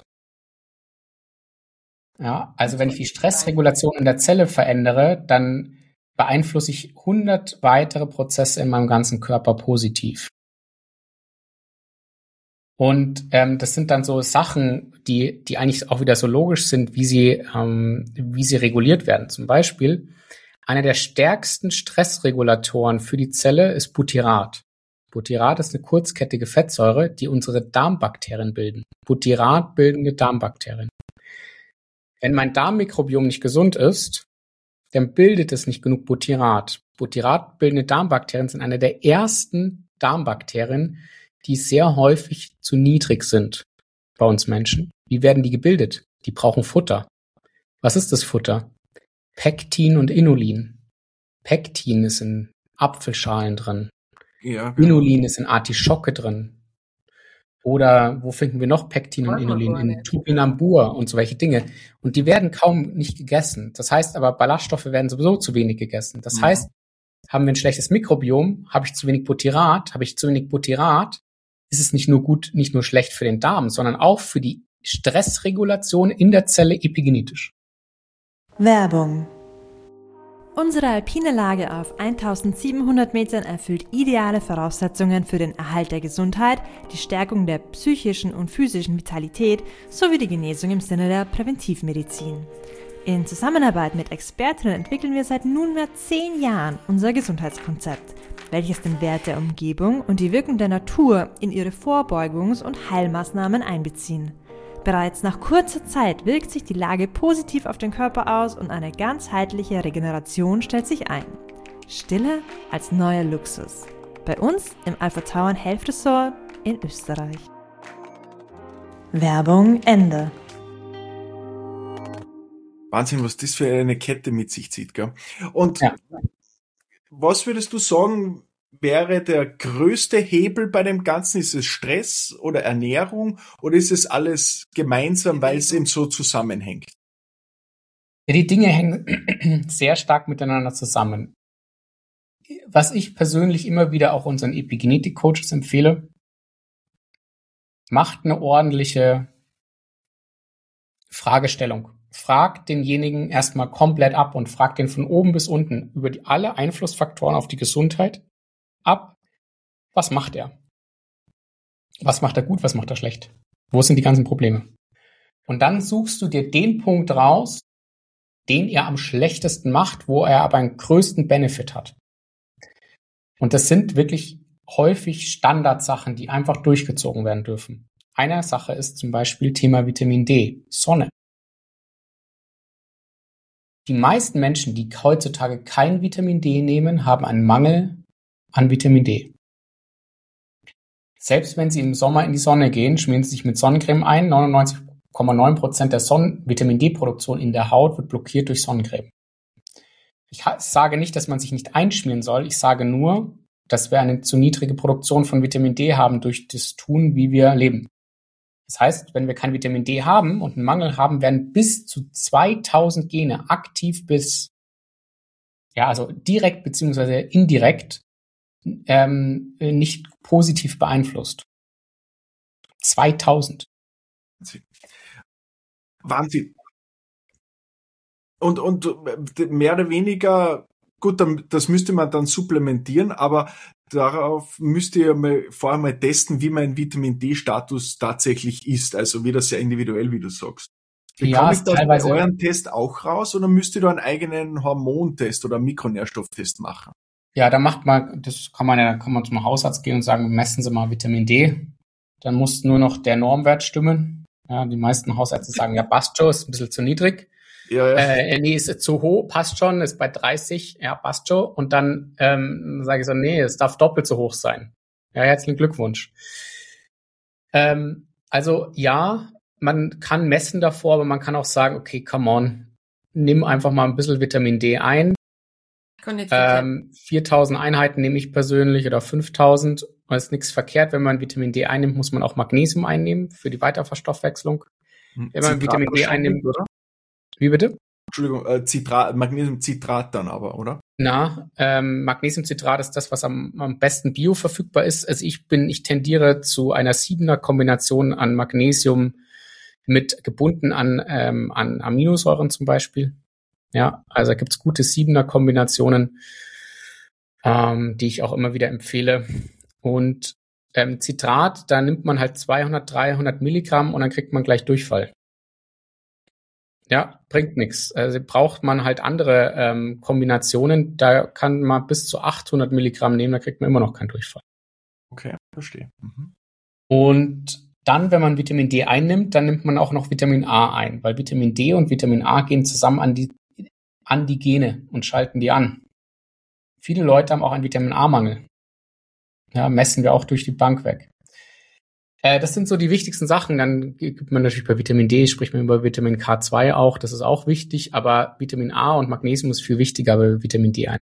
Ja, also wenn ich die Stressregulation in der Zelle verändere, dann beeinflusse ich hundert weitere Prozesse in meinem ganzen Körper positiv. Und ähm, das sind dann so Sachen, die die eigentlich auch wieder so logisch sind, wie sie ähm, wie sie reguliert werden. Zum Beispiel einer der stärksten Stressregulatoren für die Zelle ist Butyrat. Butyrat ist eine kurzkettige Fettsäure, die unsere Darmbakterien bilden. Butyrat bildende Darmbakterien. Wenn mein Darmmikrobiom nicht gesund ist, dann bildet es nicht genug Butyrat. Butyrat bildende Darmbakterien sind eine der ersten Darmbakterien, die sehr häufig zu niedrig sind bei uns Menschen. Wie werden die gebildet? Die brauchen Futter. Was ist das Futter? Pektin und Inulin. Pektin ist in Apfelschalen drin.
Ja, genau.
Inulin ist in Artischocke drin. Oder wo finden wir noch Pektin und Inulin? In Topinambur und so welche Dinge. Und die werden kaum nicht gegessen. Das heißt aber, Ballaststoffe werden sowieso zu wenig gegessen. Das
Mhm.
heißt, haben wir ein schlechtes Mikrobiom, habe ich zu wenig Butyrat, habe ich zu wenig Butyrat, ist es nicht nur gut, nicht nur schlecht für den Darm, sondern auch für die Stressregulation in der Zelle epigenetisch.
Werbung. Unsere alpine Lage auf eintausendsiebenhundert Metern erfüllt ideale Voraussetzungen für den Erhalt der Gesundheit, die Stärkung der psychischen und physischen Vitalität sowie die Genesung im Sinne der Präventivmedizin. In Zusammenarbeit mit Expertinnen entwickeln wir seit nunmehr zehn Jahren unser Gesundheitskonzept, welches den Wert der Umgebung und die Wirkung der Natur in ihre Vorbeugungs- und Heilmaßnahmen einbeziehen. Bereits nach kurzer Zeit wirkt sich die Lage positiv auf den Körper aus und eine ganzheitliche Regeneration stellt sich ein. Stille als neuer Luxus. Bei uns im Alpha Tauern Health Resort in Österreich. Werbung Ende.
Wahnsinn, was das für eine Kette mit sich zieht, gell? Und
Ja.
was würdest du sagen, wäre der größte Hebel bei dem Ganzen? Ist es Stress oder Ernährung oder ist es alles gemeinsam, weil es eben so zusammenhängt?
Ja, die Dinge hängen sehr stark miteinander zusammen. Was ich persönlich immer wieder auch unseren Epigenetik-Coaches empfehle, macht eine ordentliche Fragestellung. Fragt denjenigen erstmal komplett ab und fragt den von oben bis unten über die, alle Einflussfaktoren auf die Gesundheit ab. Was macht er? Was macht er gut, was macht er schlecht? Wo sind die ganzen Probleme? Und dann suchst du dir den Punkt raus, den er am schlechtesten macht, wo er aber einen größten Benefit hat. Und das sind wirklich häufig Standardsachen, die einfach durchgezogen werden dürfen. Eine Sache ist zum Beispiel Thema Vitamin D, Sonne. Die meisten Menschen, die heutzutage kein Vitamin D nehmen, haben einen Mangel an Vitamin D. Selbst wenn sie im Sommer in die Sonne gehen, schmieren sie sich mit Sonnencreme ein. neunundneunzig Komma neun Prozent der Sonnen- Vitamin D-Produktion in der Haut wird blockiert durch Sonnencreme. Ich sage nicht, dass man sich nicht einschmieren soll. Ich sage nur, dass wir eine zu niedrige Produktion von Vitamin D haben durch das Tun, wie wir leben. Das heißt, wenn wir kein Vitamin D haben und einen Mangel haben, werden bis zu zweitausend Gene aktiv bis, ja, also direkt beziehungsweise indirekt ähm, nicht positiv beeinflusst. zweitausend.
Wahnsinn. Und, und mehr oder weniger, gut, das müsste man dann supplementieren, aber darauf müsst ihr mal vorher mal testen, wie mein Vitamin-D-Status tatsächlich ist. Also wieder sehr individuell, wie du sagst. Bekomme
Ja,
ich
ist
das bei
teilweise,
euren Test auch raus oder müsst ihr da einen eigenen Hormontest oder Mikronährstofftest machen?
ja, da macht man, das kann man ja, da kann man zum Hausarzt gehen und sagen, messen Sie mal Vitamin D. Dann muss nur noch der Normwert stimmen. Ja, die meisten Hausärzte sagen, ja, passt schon, ist ein bisschen zu niedrig.
Ja, ja.
Äh, nee, ist zu hoch, passt schon, ist bei dreißig, ja, passt schon. Und dann ähm, sage ich so, nee, es darf doppelt so hoch sein. Ja, herzlichen Glückwunsch. Ähm, also ja, man kann messen davor, aber man kann auch sagen, okay, come on, nimm einfach mal ein bisschen Vitamin D ein.
Kann nicht verkehrt.
Ähm, viertausend Einheiten nehme ich persönlich oder fünftausend. Es ist nichts verkehrt. Wenn man Vitamin D einnimmt, muss man auch Magnesium einnehmen für die Weiterverstoffwechslung. Wenn man
Citrat
Vitamin D
wahrscheinlich,
einnimmt,
oder?
wie bitte?
Entschuldigung, äh, Citrat, Magnesiumcitrat dann aber, oder?
Na, ähm, Magnesiumcitrat ist das, was am, am besten bioverfügbar ist. Also ich bin, ich tendiere zu einer siebener Kombination an Magnesium mit gebunden an, ähm, an Aminosäuren zum Beispiel. Ja, also da gibt's gute siebener Kombinationen, ähm, die ich auch immer wieder empfehle. Und ähm, Citrat, da nimmt man halt zweihundert, dreihundert Milligramm und dann kriegt man gleich Durchfall. Ja, bringt nichts. Also braucht man halt andere ähm, Kombinationen. Da kann man bis zu achthundert Milligramm nehmen, da kriegt man immer noch keinen Durchfall.
Okay, verstehe. Mhm.
Und dann, wenn man Vitamin D einnimmt, dann nimmt man auch noch Vitamin A ein, weil Vitamin D und Vitamin A gehen zusammen an die, an die Gene und schalten die an. Viele Leute haben auch einen Vitamin A-Mangel. Ja, messen wir auch durch die Bank weg. Äh, das sind so die wichtigsten Sachen. Dann gibt man natürlich bei Vitamin D, spricht man über Vitamin K zwei auch, das ist auch wichtig, aber Vitamin A und Magnesium ist viel wichtiger bei Vitamin D ein.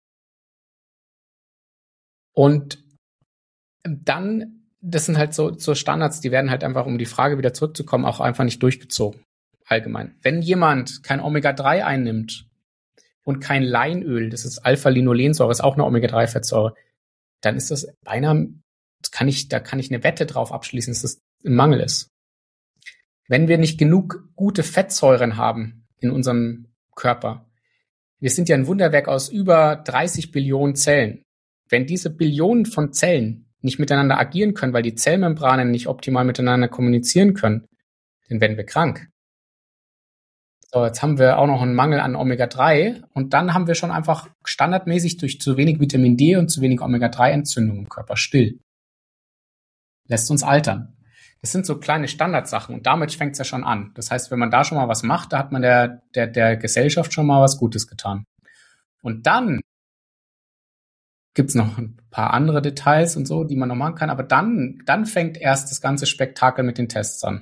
Und dann, das sind halt so, so Standards, die werden halt einfach, um die Frage wieder zurückzukommen, auch einfach nicht durchgezogen. Allgemein. Wenn jemand kein Omega drei einnimmt und kein Leinöl, das ist Alpha-Linolensäure, ist auch eine Omega drei Fettsäure, dann ist das beinahe, das kann ich, da kann ich eine Wette drauf abschließen, dass das im Mangel ist. Wenn wir nicht genug gute Fettsäuren haben in unserem Körper, wir sind ja ein Wunderwerk aus über dreißig Billionen Zellen. Wenn diese Billionen von Zellen nicht miteinander agieren können, weil die Zellmembranen nicht optimal miteinander kommunizieren können, dann werden wir krank. So, jetzt haben wir auch noch einen Mangel an Omega drei und dann haben wir schon einfach standardmäßig durch zu wenig Vitamin D und zu wenig Omega drei Entzündung im Körper still. Lässt uns altern. Das sind so kleine Standardsachen und damit fängt es ja schon an. Das heißt, wenn man da schon mal was macht, da hat man der, der, der Gesellschaft schon mal was Gutes getan. Und dann gibt's noch ein paar andere Details und so, die man noch machen kann, aber dann, dann fängt erst das ganze Spektakel mit den Tests an.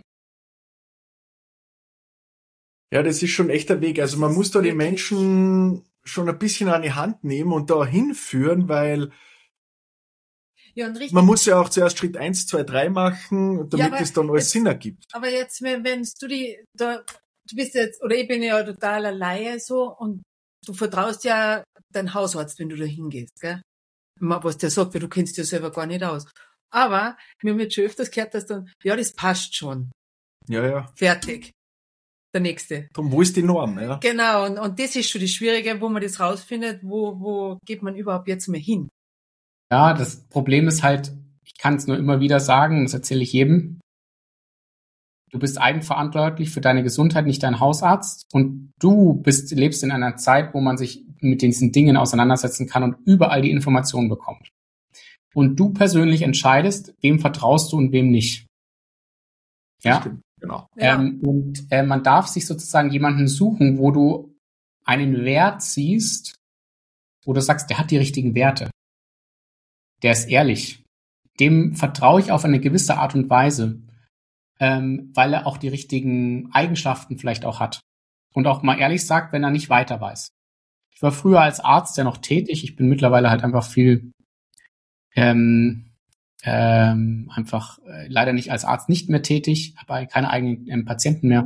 Ja, das ist schon echt der Weg. Also man muss da die Menschen schon ein bisschen an die Hand nehmen und da hinführen, weil
Ja, und richtig.
man muss ja auch zuerst Schritt eins, zwei, drei machen, damit
Ja, aber
es dann alles
jetzt-
Sinn ergibt.
Aber jetzt, wenn, wenn du die, da, du bist jetzt, oder ich bin ja totaler Laie so und du vertraust ja deinen Hausarzt, wenn du da hingehst, gell? Ma- Was der sagt, weil du kennst dich ja selber gar nicht aus. Aber wir haben jetzt schon öfters gehört, dass dann, ja, das passt schon.
Ja, ja.
Fertig. Der nächste.
Drum, wo ist die Norm, ja?
Genau, und, und das ist schon das Schwierige, wo man das rausfindet, wo, wo geht man überhaupt jetzt mal hin?
Ja, das Problem ist halt, ich kann es nur immer wieder sagen, das erzähle ich jedem. Du bist eigenverantwortlich für deine Gesundheit, nicht dein Hausarzt. Und du bist, lebst in einer Zeit, wo man sich mit diesen Dingen auseinandersetzen kann und überall die Informationen bekommt. Und du persönlich entscheidest, wem vertraust du und wem nicht. Ja.
Stimmt, genau.
Ja.
Ähm, und äh, man darf sich sozusagen jemanden suchen, wo du einen Wert siehst, wo du sagst, der hat die richtigen Werte. Der ist ehrlich. Dem vertraue ich auf eine gewisse Art und Weise, ähm, weil er auch die richtigen Eigenschaften vielleicht auch hat. Und auch mal ehrlich sagt, wenn er nicht weiter weiß. Ich war früher als Arzt ja noch tätig. Ich bin mittlerweile halt einfach viel ähm, ähm, einfach äh, leider nicht als Arzt nicht mehr tätig, habe keine eigenen ähm, Patienten mehr.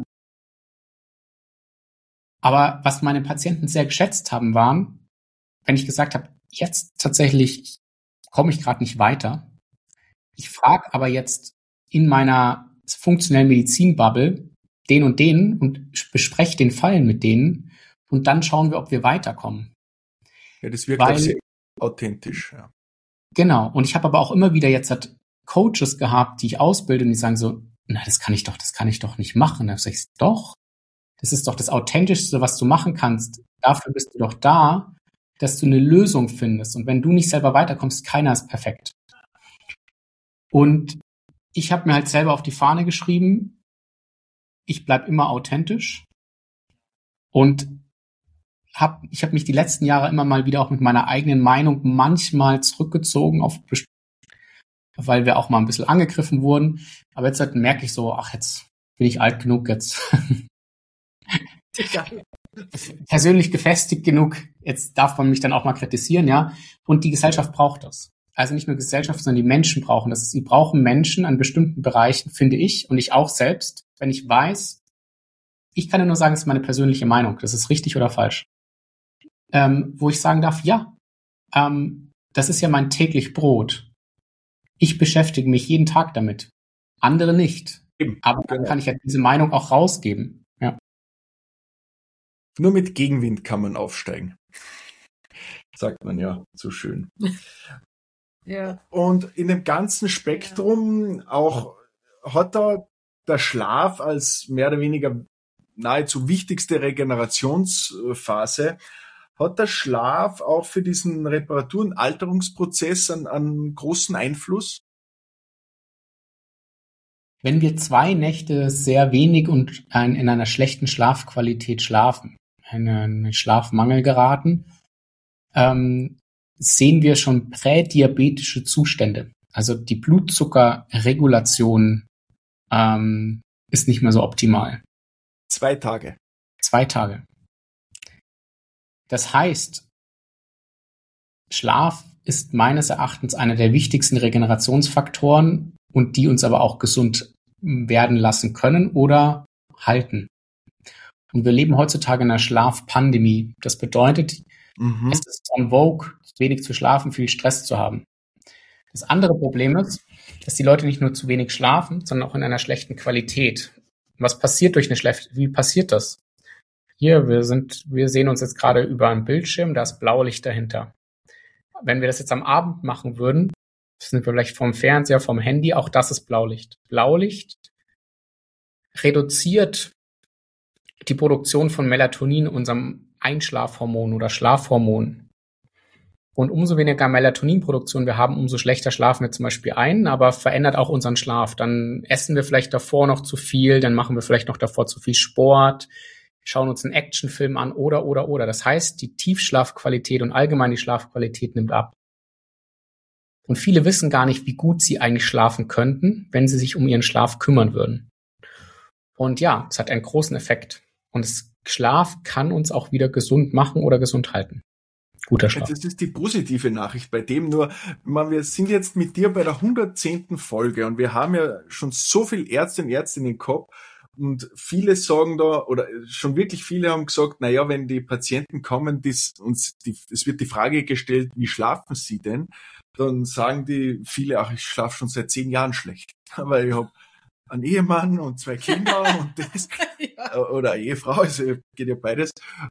Aber was meine Patienten sehr geschätzt haben, waren, wenn ich gesagt habe, jetzt tatsächlich komme ich gerade nicht weiter. Ich frage aber jetzt in meiner funktionellen Medizin-Bubble den und den und bespreche den Fall mit denen und dann schauen wir, ob wir weiterkommen.
Ja, das wirkt
Weil-
auch sehr authentisch, ja.
Genau. Und ich habe aber auch immer wieder jetzt halt Coaches gehabt, die ich ausbilde und die sagen so, na, das kann ich doch, das kann ich doch nicht machen. Da sag ich, doch, das ist doch das Authentischste, was du machen kannst. Dafür bist du doch da, dass du eine Lösung findest. Und wenn du nicht selber weiterkommst, keiner ist perfekt. Und ich habe mir halt selber auf die Fahne geschrieben, ich bleib immer authentisch und hab, ich habe mich die letzten Jahre immer mal wieder auch mit meiner eigenen Meinung manchmal zurückgezogen, auf, weil wir auch mal ein bisschen angegriffen wurden. Aber jetzt halt merke ich so, ach, jetzt bin ich alt genug, jetzt persönlich gefestigt genug, jetzt darf man mich dann auch mal kritisieren, ja. Und die Gesellschaft braucht das. Also nicht nur Gesellschaft, sondern die Menschen brauchen das. Sie brauchen Menschen an bestimmten Bereichen, finde ich, und ich auch selbst, wenn ich weiß, ich kann ja nur sagen, es ist meine persönliche Meinung, das ist richtig oder falsch, ähm, wo ich sagen darf, ja, ähm, das ist ja mein täglich Brot. Ich beschäftige mich jeden Tag damit, andere nicht. Aber dann kann ich ja diese Meinung auch rausgeben. Ja.
Nur mit Gegenwind kann man aufsteigen. Sagt man ja so schön.
Ja.
Und in dem ganzen Spektrum auch hat da der Schlaf als mehr oder weniger nahezu wichtigste Regenerationsphase, hat der Schlaf auch für diesen Reparatur- und Alterungsprozess einen, einen großen Einfluss?
Wenn wir zwei Nächte sehr wenig und ein, in einer schlechten Schlafqualität schlafen, in einen Schlafmangel geraten, ähm, sehen wir schon prädiabetische Zustände. Also die Blutzuckerregulation ähm, ist nicht mehr so optimal.
Zwei Tage.
Zwei Tage. Das heißt, Schlaf ist meines Erachtens einer der wichtigsten Regenerationsfaktoren und die uns aber auch gesund werden lassen können oder halten. Und wir leben heutzutage in einer Schlafpandemie. Das bedeutet, mhm. es ist en vogue, wenig zu schlafen, viel Stress zu haben. Das andere Problem ist, dass die Leute nicht nur zu wenig schlafen, sondern auch in einer schlechten Qualität. Was passiert durch eine schlechte, wie passiert das? Hier, wir sind, wir sehen uns jetzt gerade über einem Bildschirm, da ist Blaulicht dahinter. Wenn wir das jetzt am Abend machen würden, sind wir vielleicht vom Fernseher, vom Handy, auch das ist Blaulicht. Blaulicht reduziert die Produktion von Melatonin, unserem Einschlafhormon oder Schlafhormon. Und umso weniger Melatoninproduktion wir haben, umso schlechter schlafen wir zum Beispiel ein, aber verändert auch unseren Schlaf. Dann essen wir vielleicht davor noch zu viel, dann machen wir vielleicht noch davor zu viel Sport, schauen uns einen Actionfilm an oder, oder, oder. Das heißt, die Tiefschlafqualität und allgemein die Schlafqualität nimmt ab. Und viele wissen gar nicht, wie gut sie eigentlich schlafen könnten, wenn sie sich um ihren Schlaf kümmern würden. Und ja, es hat einen großen Effekt. Und das Schlaf kann uns auch wieder gesund machen oder gesund halten. Guter Schlaf.
Das ist die positive Nachricht bei dem. Nur, man, wir sind jetzt mit dir bei der hundertzehnten Folge und wir haben ja schon so viel Ärzte und Ärztinnen gehabt und viele sagen da, oder schon wirklich viele haben gesagt, na ja, wenn die Patienten kommen, dies, uns die, es wird die Frage gestellt, wie schlafen sie denn? Dann sagen die viele, ach, ich schlafe schon seit zehn Jahren schlecht. Aber ich habe einen Ehemann und zwei Kinder und das, ja. Oder eine Ehefrau, also geht ja beides.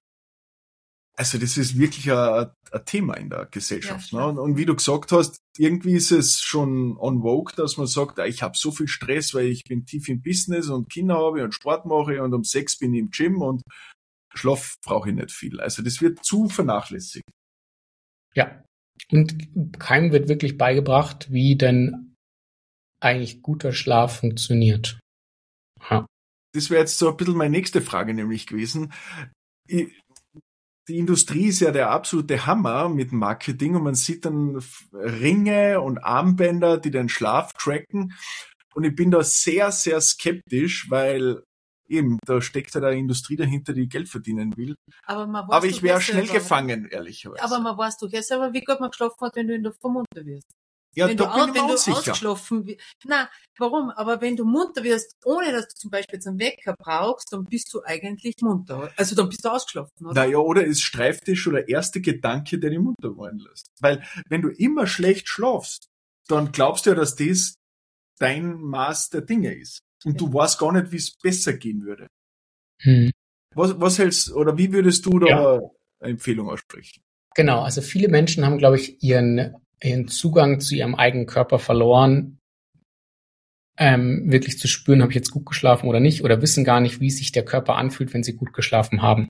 Also das ist wirklich ein, ein Thema in der Gesellschaft. Ja, ne? und, und wie du gesagt hast, irgendwie ist es schon on vogue, dass man sagt, ich habe so viel Stress, weil ich bin tief im Business und Kinder habe und Sport mache und um sechs bin ich im Gym und Schlaf brauche ich nicht viel. Also das wird zu vernachlässigt.
Ja, und keinem wird wirklich beigebracht, wie denn eigentlich guter Schlaf funktioniert. Ja.
Das wäre jetzt so ein bisschen meine nächste Frage nämlich gewesen. Ich, Die Industrie ist ja der absolute Hammer mit Marketing und man sieht dann Ringe und Armbänder, die den Schlaf tracken. Und ich bin da sehr, sehr skeptisch, weil eben, da steckt ja eine Industrie dahinter, die Geld verdienen will. Aber, man weiß aber ich wäre schnell selber, gefangen, ehrlicherweise.
Aber man weiß doch jetzt selber, wie gut man geschlafen hat, wenn du in der Früh munter wirst.
Ja,
wenn
da
du,
bin
auch,
ich
wenn
mir
du
unsicher.
ausgeschlafen wirst. Nein, warum? Aber wenn du munter wirst, ohne dass du zum Beispiel jetzt einen Wecker brauchst, dann bist du eigentlich munter. Also dann bist du ausgeschlafen, oder?
Naja, oder ist Streiftisch schon der erste Gedanke, der dich munter werden lässt. Weil wenn du immer schlecht schlafst, dann glaubst du ja, dass das dein Maß der Dinge ist. Und ja. du weißt gar nicht, wie es besser gehen würde. Hm. Was, was hältst, oder wie würdest du da ja. eine Empfehlung aussprechen?
Genau, also viele Menschen haben, glaube ich, ihren ihren Zugang zu ihrem eigenen Körper verloren, ähm, wirklich zu spüren, habe ich jetzt gut geschlafen oder nicht, oder wissen gar nicht, wie sich der Körper anfühlt, wenn sie gut geschlafen haben.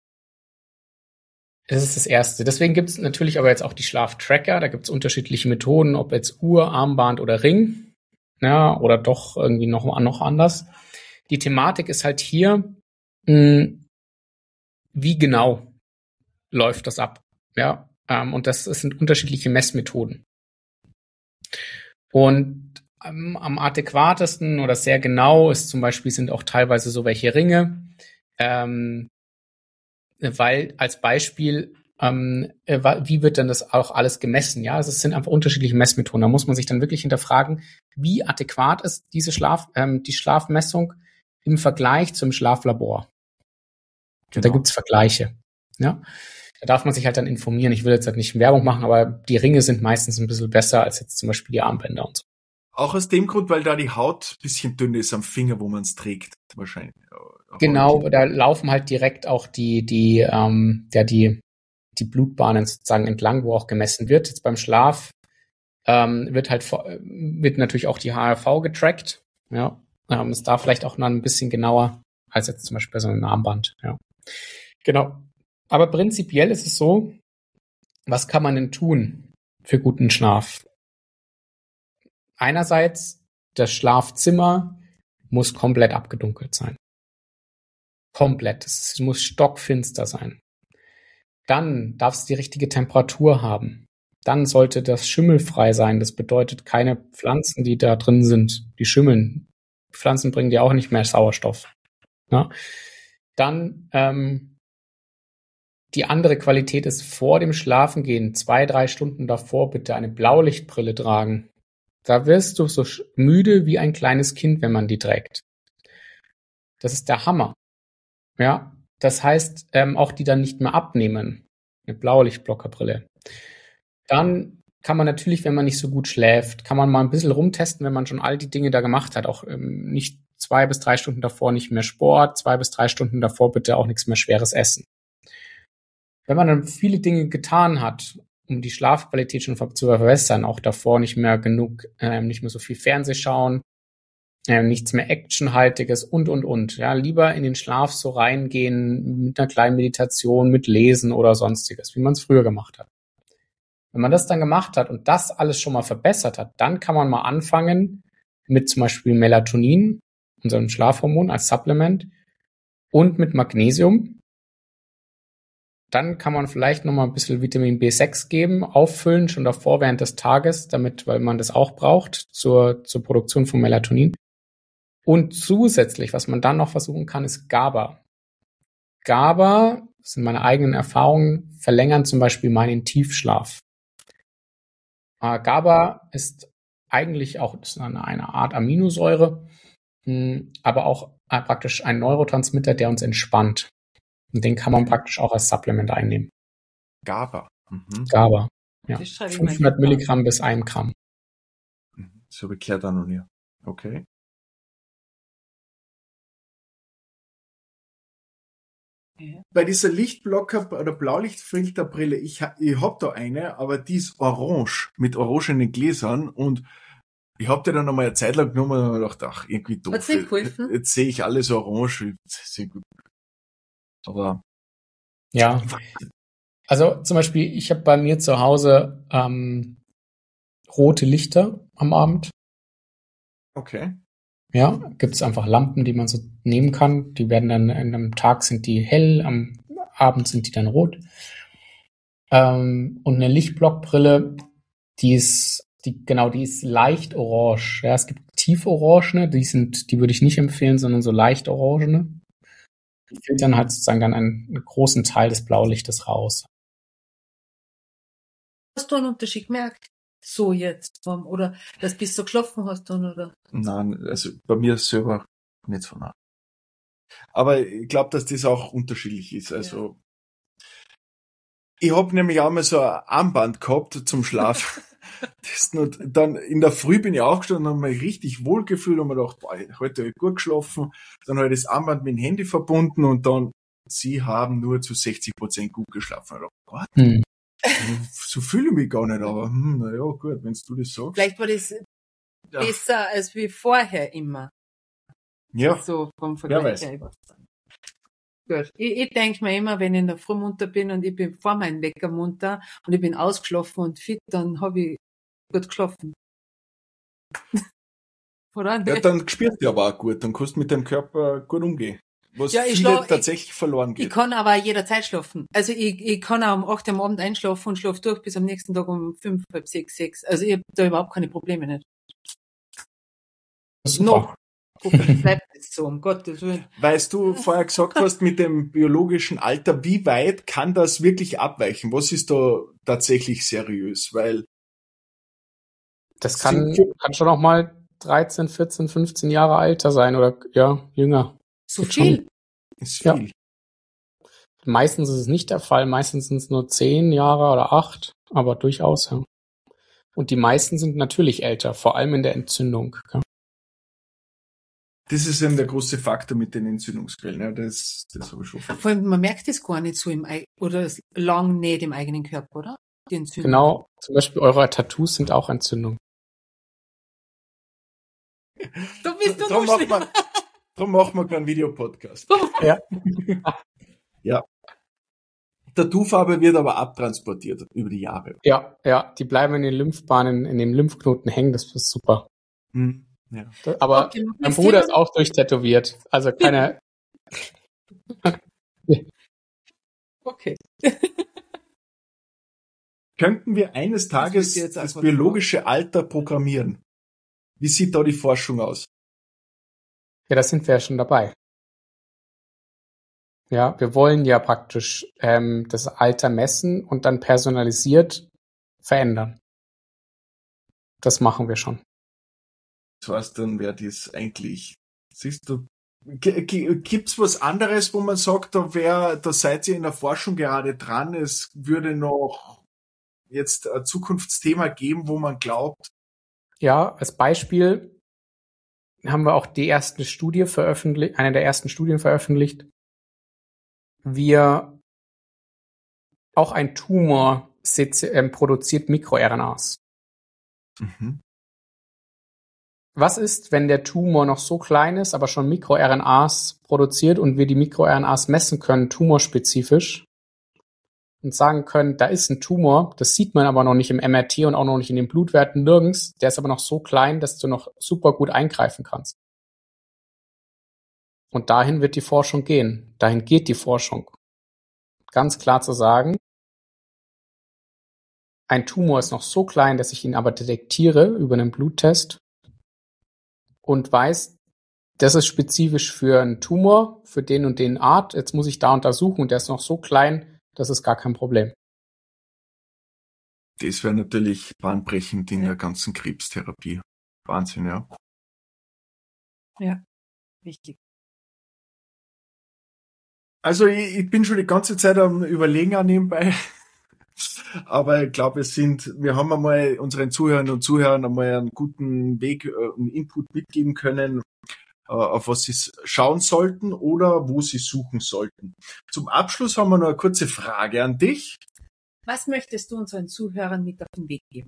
Das ist das Erste. Deswegen gibt es natürlich aber jetzt auch die Schlaftracker. Da gibt es unterschiedliche Methoden, ob jetzt Uhr, Armband oder Ring, ja, oder doch irgendwie noch, noch anders. Die Thematik ist halt hier, mh, wie genau läuft das ab? Ja, ähm, und das, das sind unterschiedliche Messmethoden. Und ähm, am adäquatesten oder sehr genau ist zum Beispiel, sind auch teilweise so welche Ringe, ähm, weil als Beispiel, ähm, wie wird denn das auch alles gemessen? Ja, also es sind einfach unterschiedliche Messmethoden. Da muss man sich dann wirklich hinterfragen, wie adäquat ist diese Schlaf, ähm, die Schlafmessung im Vergleich zum Schlaflabor. Genau. Da gibt's Vergleiche. Ja, da darf man sich halt dann informieren. Ich will jetzt halt nicht Werbung machen, aber die Ringe sind meistens ein bisschen besser als jetzt zum Beispiel die Armbänder und so.
Auch aus dem Grund, weil da die Haut ein bisschen dünn ist am Finger, wo man es trägt, wahrscheinlich.
Genau, da laufen halt direkt auch die, die, ähm, ja, die, die Blutbahnen sozusagen entlang, wo auch gemessen wird. Jetzt beim Schlaf ähm, wird halt wird natürlich auch die H R V getrackt. Ja, ähm, ist da vielleicht auch noch ein bisschen genauer als jetzt zum Beispiel bei so einem Armband. Ja, genau. Aber prinzipiell ist es so, was kann man denn tun für guten Schlaf? Einerseits, das Schlafzimmer muss komplett abgedunkelt sein. Komplett. Es muss stockfinster sein. Dann darf es die richtige Temperatur haben. Dann sollte das schimmelfrei sein. Das bedeutet keine Pflanzen, die da drin sind, die schimmeln. Pflanzen bringen dir auch nicht mehr Sauerstoff. Ja? Dann ähm, die andere Qualität ist, vor dem Schlafengehen, zwei, drei Stunden davor, bitte eine Blaulichtbrille tragen. Da wirst du so müde wie ein kleines Kind, wenn man die trägt. Das ist der Hammer. Ja, das heißt, ähm, auch die dann nicht mehr abnehmen. Eine Blaulichtblockerbrille. Dann kann man natürlich, wenn man nicht so gut schläft, kann man mal ein bisschen rumtesten, wenn man schon all die Dinge da gemacht hat. Auch ähm, nicht zwei bis drei Stunden davor nicht mehr Sport, zwei bis drei Stunden davor bitte auch nichts mehr Schweres essen. Wenn man dann viele Dinge getan hat, um die Schlafqualität schon zu verbessern, auch davor nicht mehr genug, äh, nicht mehr so viel Fernseh schauen, äh, nichts mehr Actionhaltiges und, und, und. Ja, lieber in den Schlaf so reingehen mit einer kleinen Meditation, mit Lesen oder sonstiges, wie man es früher gemacht hat. Wenn man das dann gemacht hat und das alles schon mal verbessert hat, dann kann man mal anfangen mit zum Beispiel Melatonin, unserem Schlafhormon als Supplement, und mit Magnesium. Dann kann man vielleicht noch mal ein bisschen Vitamin B sechs geben, auffüllen, schon davor während des Tages, damit, weil man das auch braucht zur, zur Produktion von Melatonin. Und zusätzlich, was man dann noch versuchen kann, ist GABA. GABA, das sind meine eigenen Erfahrungen, verlängern zum Beispiel meinen Tiefschlaf. Äh, GABA ist eigentlich auch ist eine, eine Art Aminosäure, mh, aber auch äh, praktisch ein Neurotransmitter, der uns entspannt. Und den kann man praktisch auch als Supplement einnehmen.
GABA. Mhm.
GABA, ja. fünfhundert Milligramm bis ein Gramm.
So beklärt auch noch nie. Okay. Ja. Bei dieser Lichtblocker- oder Blaulichtfilterbrille, ich, ha, ich hab da eine, aber die ist orange, mit orangenen Gläsern, und ich hab die dann noch mal eine Zeit lang genommen und gedacht, ach, irgendwie doof.
Hat's nicht geholfen?
Jetzt sehe ich alles orange. Sehr gut. Aber
ja, also zum Beispiel, ich habe bei mir zu Hause ähm, rote Lichter am Abend.
Okay.
Ja, gibt es einfach Lampen, die man so nehmen kann. Die werden dann, am Tag sind die hell, am Abend sind die dann rot. Ähm, und eine Lichtblockbrille, die ist, die, genau, die ist leicht orange. Ja, es gibt tieforangene, die sind, die würde ich nicht empfehlen, sondern so leicht orangene. Die filtern halt sozusagen dann einen, einen großen Teil des Blaulichtes raus.
Hast du einen Unterschied gemerkt? So jetzt, vom, oder dass bis du geschlafen hast dann, oder?
Nein, also bei mir selber nicht von an. Aber ich glaube, dass das auch unterschiedlich ist. Also ja. Ich habe nämlich auch mal so ein Armband gehabt zum Schlaf. Das nur, dann in der Früh bin ich aufgestanden und habe mich richtig wohl gefühlt und mir gedacht, boah, heute habe ich gut geschlafen. Dann habe ich das Armband mit dem Handy verbunden und dann, sie haben nur zu sechzig Prozent gut geschlafen. Ich dachte, Gott, hm. So fühle ich mich gar nicht, aber hm, na ja, gut, wenn du das sagst.
Vielleicht war das
Ja.
besser als wie vorher immer.
Ja,
So vom
wer
Vergleich
weiß.
her. Ich weiß es nicht. Gut. Ich, ich denke mir immer, wenn ich in der Früh munter bin und ich bin vor meinem Wecker munter und ich bin ausgeschlafen und fit, dann habe ich gut geschlafen. Oder?
Ja, dann spürst du aber auch gut, dann kannst du mit deinem Körper gut umgehen. Was
Ja, ich
viele
schla-
tatsächlich verloren
Ich
geht.
kann aber jederzeit schlafen. Also ich, ich kann auch um acht Uhr am Abend einschlafen und schlafe durch bis am nächsten Tag um fünf, halb sechs, sechs. Also ich habe da überhaupt keine Probleme nicht.
Super.
Noch. Hoffentlich bleibt es so, um Gottes Willen.
Weißt du vorher gesagt hast, mit dem biologischen Alter, wie weit kann das wirklich abweichen? Was ist da tatsächlich seriös? Weil
Das kann,
Sind-
kann schon auch mal dreizehn, vierzehn, fünfzehn Jahre alter sein oder ja, jünger.
So
Geht schon.
viel.
ist
Ja.
viel.
Meistens ist es nicht der Fall, meistens sind es nur zehn Jahre oder acht, aber durchaus, ja. Und die meisten sind natürlich älter, vor allem in der Entzündung. Ja.
Das ist eben der große Faktor mit den Entzündungsquellen. Ja, das, das habe ich schon.
Vor allem, man merkt es gar nicht so im Ei- oder lang nicht im eigenen Körper, oder? Die Entzündung.
Genau, zum Beispiel eure Tattoos sind auch Entzündungen.
Da bist du
Darum
noch
machen wir, darum machen wir keinen Videopodcast.
Ja.
Ja. Tattoofarbe wird aber abtransportiert über die Jahre.
Ja, ja, die bleiben in den Lymphbahnen, in den Lymphknoten hängen, das ist super.
Hm. Ja.
Das- Aber
Okay,
mein
wisst
Bruder
ihr-
ist auch durchtätowiert, also keine,
Okay.
Könnten wir eines Tages
wird jetzt
das
einfach
biologische Alter programmieren? Wie sieht da die Forschung aus?
ja, da sind wir ja schon dabei. Ja, wir wollen ja praktisch ähm, das Alter messen und dann personalisiert verändern. Das machen wir schon.
Das heißt, dann wäre das eigentlich, siehst du, g- g- gibt's was anderes, wo man sagt, da wär, da seid ihr in der Forschung gerade dran, es würde noch jetzt ein Zukunftsthema geben, wo man glaubt,
Ja, als Beispiel haben wir auch die erste Studie veröffentlicht, eine der ersten Studien veröffentlicht. Wir auch ein Tumor sitz- ähm, produziert MikroRNAs.
mhm.
Was ist, wenn der Tumor noch so klein ist, aber schon MikroRNAs produziert und wir die MikroRNAs messen können, tumorspezifisch, und sagen können, da ist ein Tumor, das sieht man aber noch nicht im M R T und auch noch nicht in den Blutwerten nirgends, der ist aber noch so klein, dass du noch super gut eingreifen kannst. Und dahin wird die Forschung gehen. Dahin geht die Forschung. Ganz klar zu sagen, ein Tumor ist noch so klein, dass ich ihn aber detektiere über einen Bluttest und weiß, das ist spezifisch für einen Tumor, für den und den Art. Jetzt muss ich da untersuchen und der ist noch so klein, das ist gar kein Problem.
Das wäre natürlich bahnbrechend in der ganzen Krebstherapie. Wahnsinn, ja.
Ja. Wichtig.
Also ich, ich bin schon die ganze Zeit am Überlegen auch nebenbei. Aber ich glaube, wir sind, wir haben einmal unseren Zuhörern und Zuhörern einmal einen guten Weg, äh, einen Input mitgeben können, äh, auf was sie schauen sollten oder wo sie suchen sollten. Zum Abschluss haben wir noch eine kurze Frage an dich.
Was möchtest du unseren Zuhörern mit auf den Weg geben?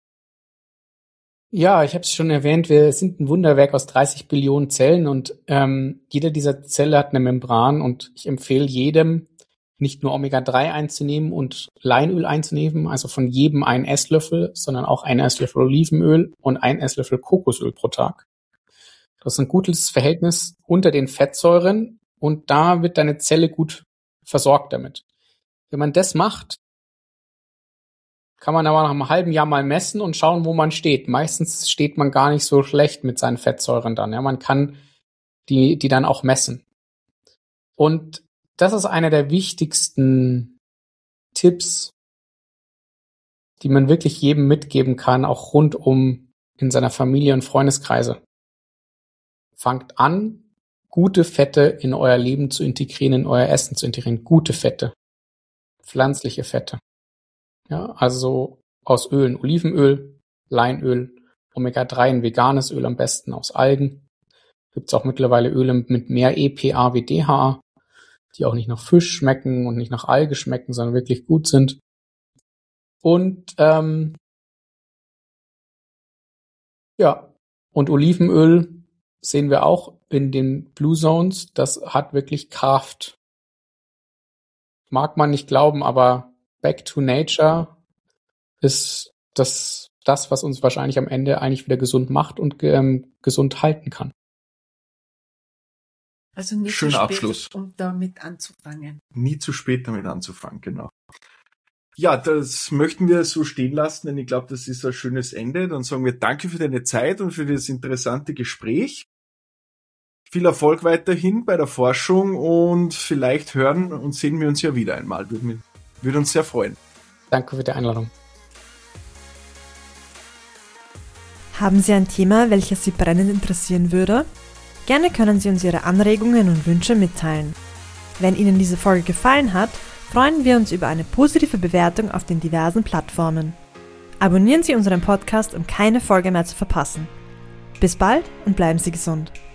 Ja, ich habe es schon erwähnt, wir sind ein Wunderwerk aus dreißig Billionen Zellen und ähm, jede dieser Zelle hat eine Membran und ich empfehle jedem, nicht nur Omega drei einzunehmen und Leinöl einzunehmen, also von jedem einen Esslöffel, sondern auch einen Esslöffel Olivenöl und einen Esslöffel Kokosöl pro Tag. Das ist ein gutes Verhältnis unter den Fettsäuren und da wird deine Zelle gut versorgt damit. Wenn man das macht, kann man aber nach einem halben Jahr mal messen und schauen, wo man steht. Meistens steht man gar nicht so schlecht mit seinen Fettsäuren dann. Ja, man kann die, die dann auch messen. Und das ist einer der wichtigsten Tipps, die man wirklich jedem mitgeben kann, auch rundum in seiner Familie und Freundeskreise. Fangt an, gute Fette in euer Leben zu integrieren, in euer Essen zu integrieren. Gute Fette. Pflanzliche Fette. Ja, also aus Ölen, Olivenöl, Leinöl, Omega drei, ein veganes Öl am besten aus Algen. Gibt's auch mittlerweile Öle mit mehr E P A wie D H A, die auch nicht nach Fisch schmecken und nicht nach Alge schmecken, sondern wirklich gut sind. Und ähm, ja, und Olivenöl sehen wir auch in den Blue Zones. Das hat wirklich Kraft. Mag man nicht glauben, aber Back to Nature ist das, das, was uns wahrscheinlich am Ende eigentlich wieder gesund macht und ähm, gesund halten kann.
Also nie
Schöner
zu spät,
Abschluss.
um damit anzufangen.
Nie zu spät damit anzufangen, genau. Ja, das möchten wir so stehen lassen, denn ich glaube, das ist ein schönes Ende. Dann sagen wir danke für deine Zeit und für das interessante Gespräch. Viel Erfolg weiterhin bei der Forschung und vielleicht hören und sehen wir uns ja wieder einmal. Würde, mich, würde uns sehr freuen.
Danke für die Einladung.
Haben Sie ein Thema, welches Sie brennend interessieren würde? Gerne können Sie uns Ihre Anregungen und Wünsche mitteilen. Wenn Ihnen diese Folge gefallen hat, freuen wir uns über eine positive Bewertung auf den diversen Plattformen. Abonnieren Sie unseren Podcast, um keine Folge mehr zu verpassen. Bis bald und bleiben Sie gesund.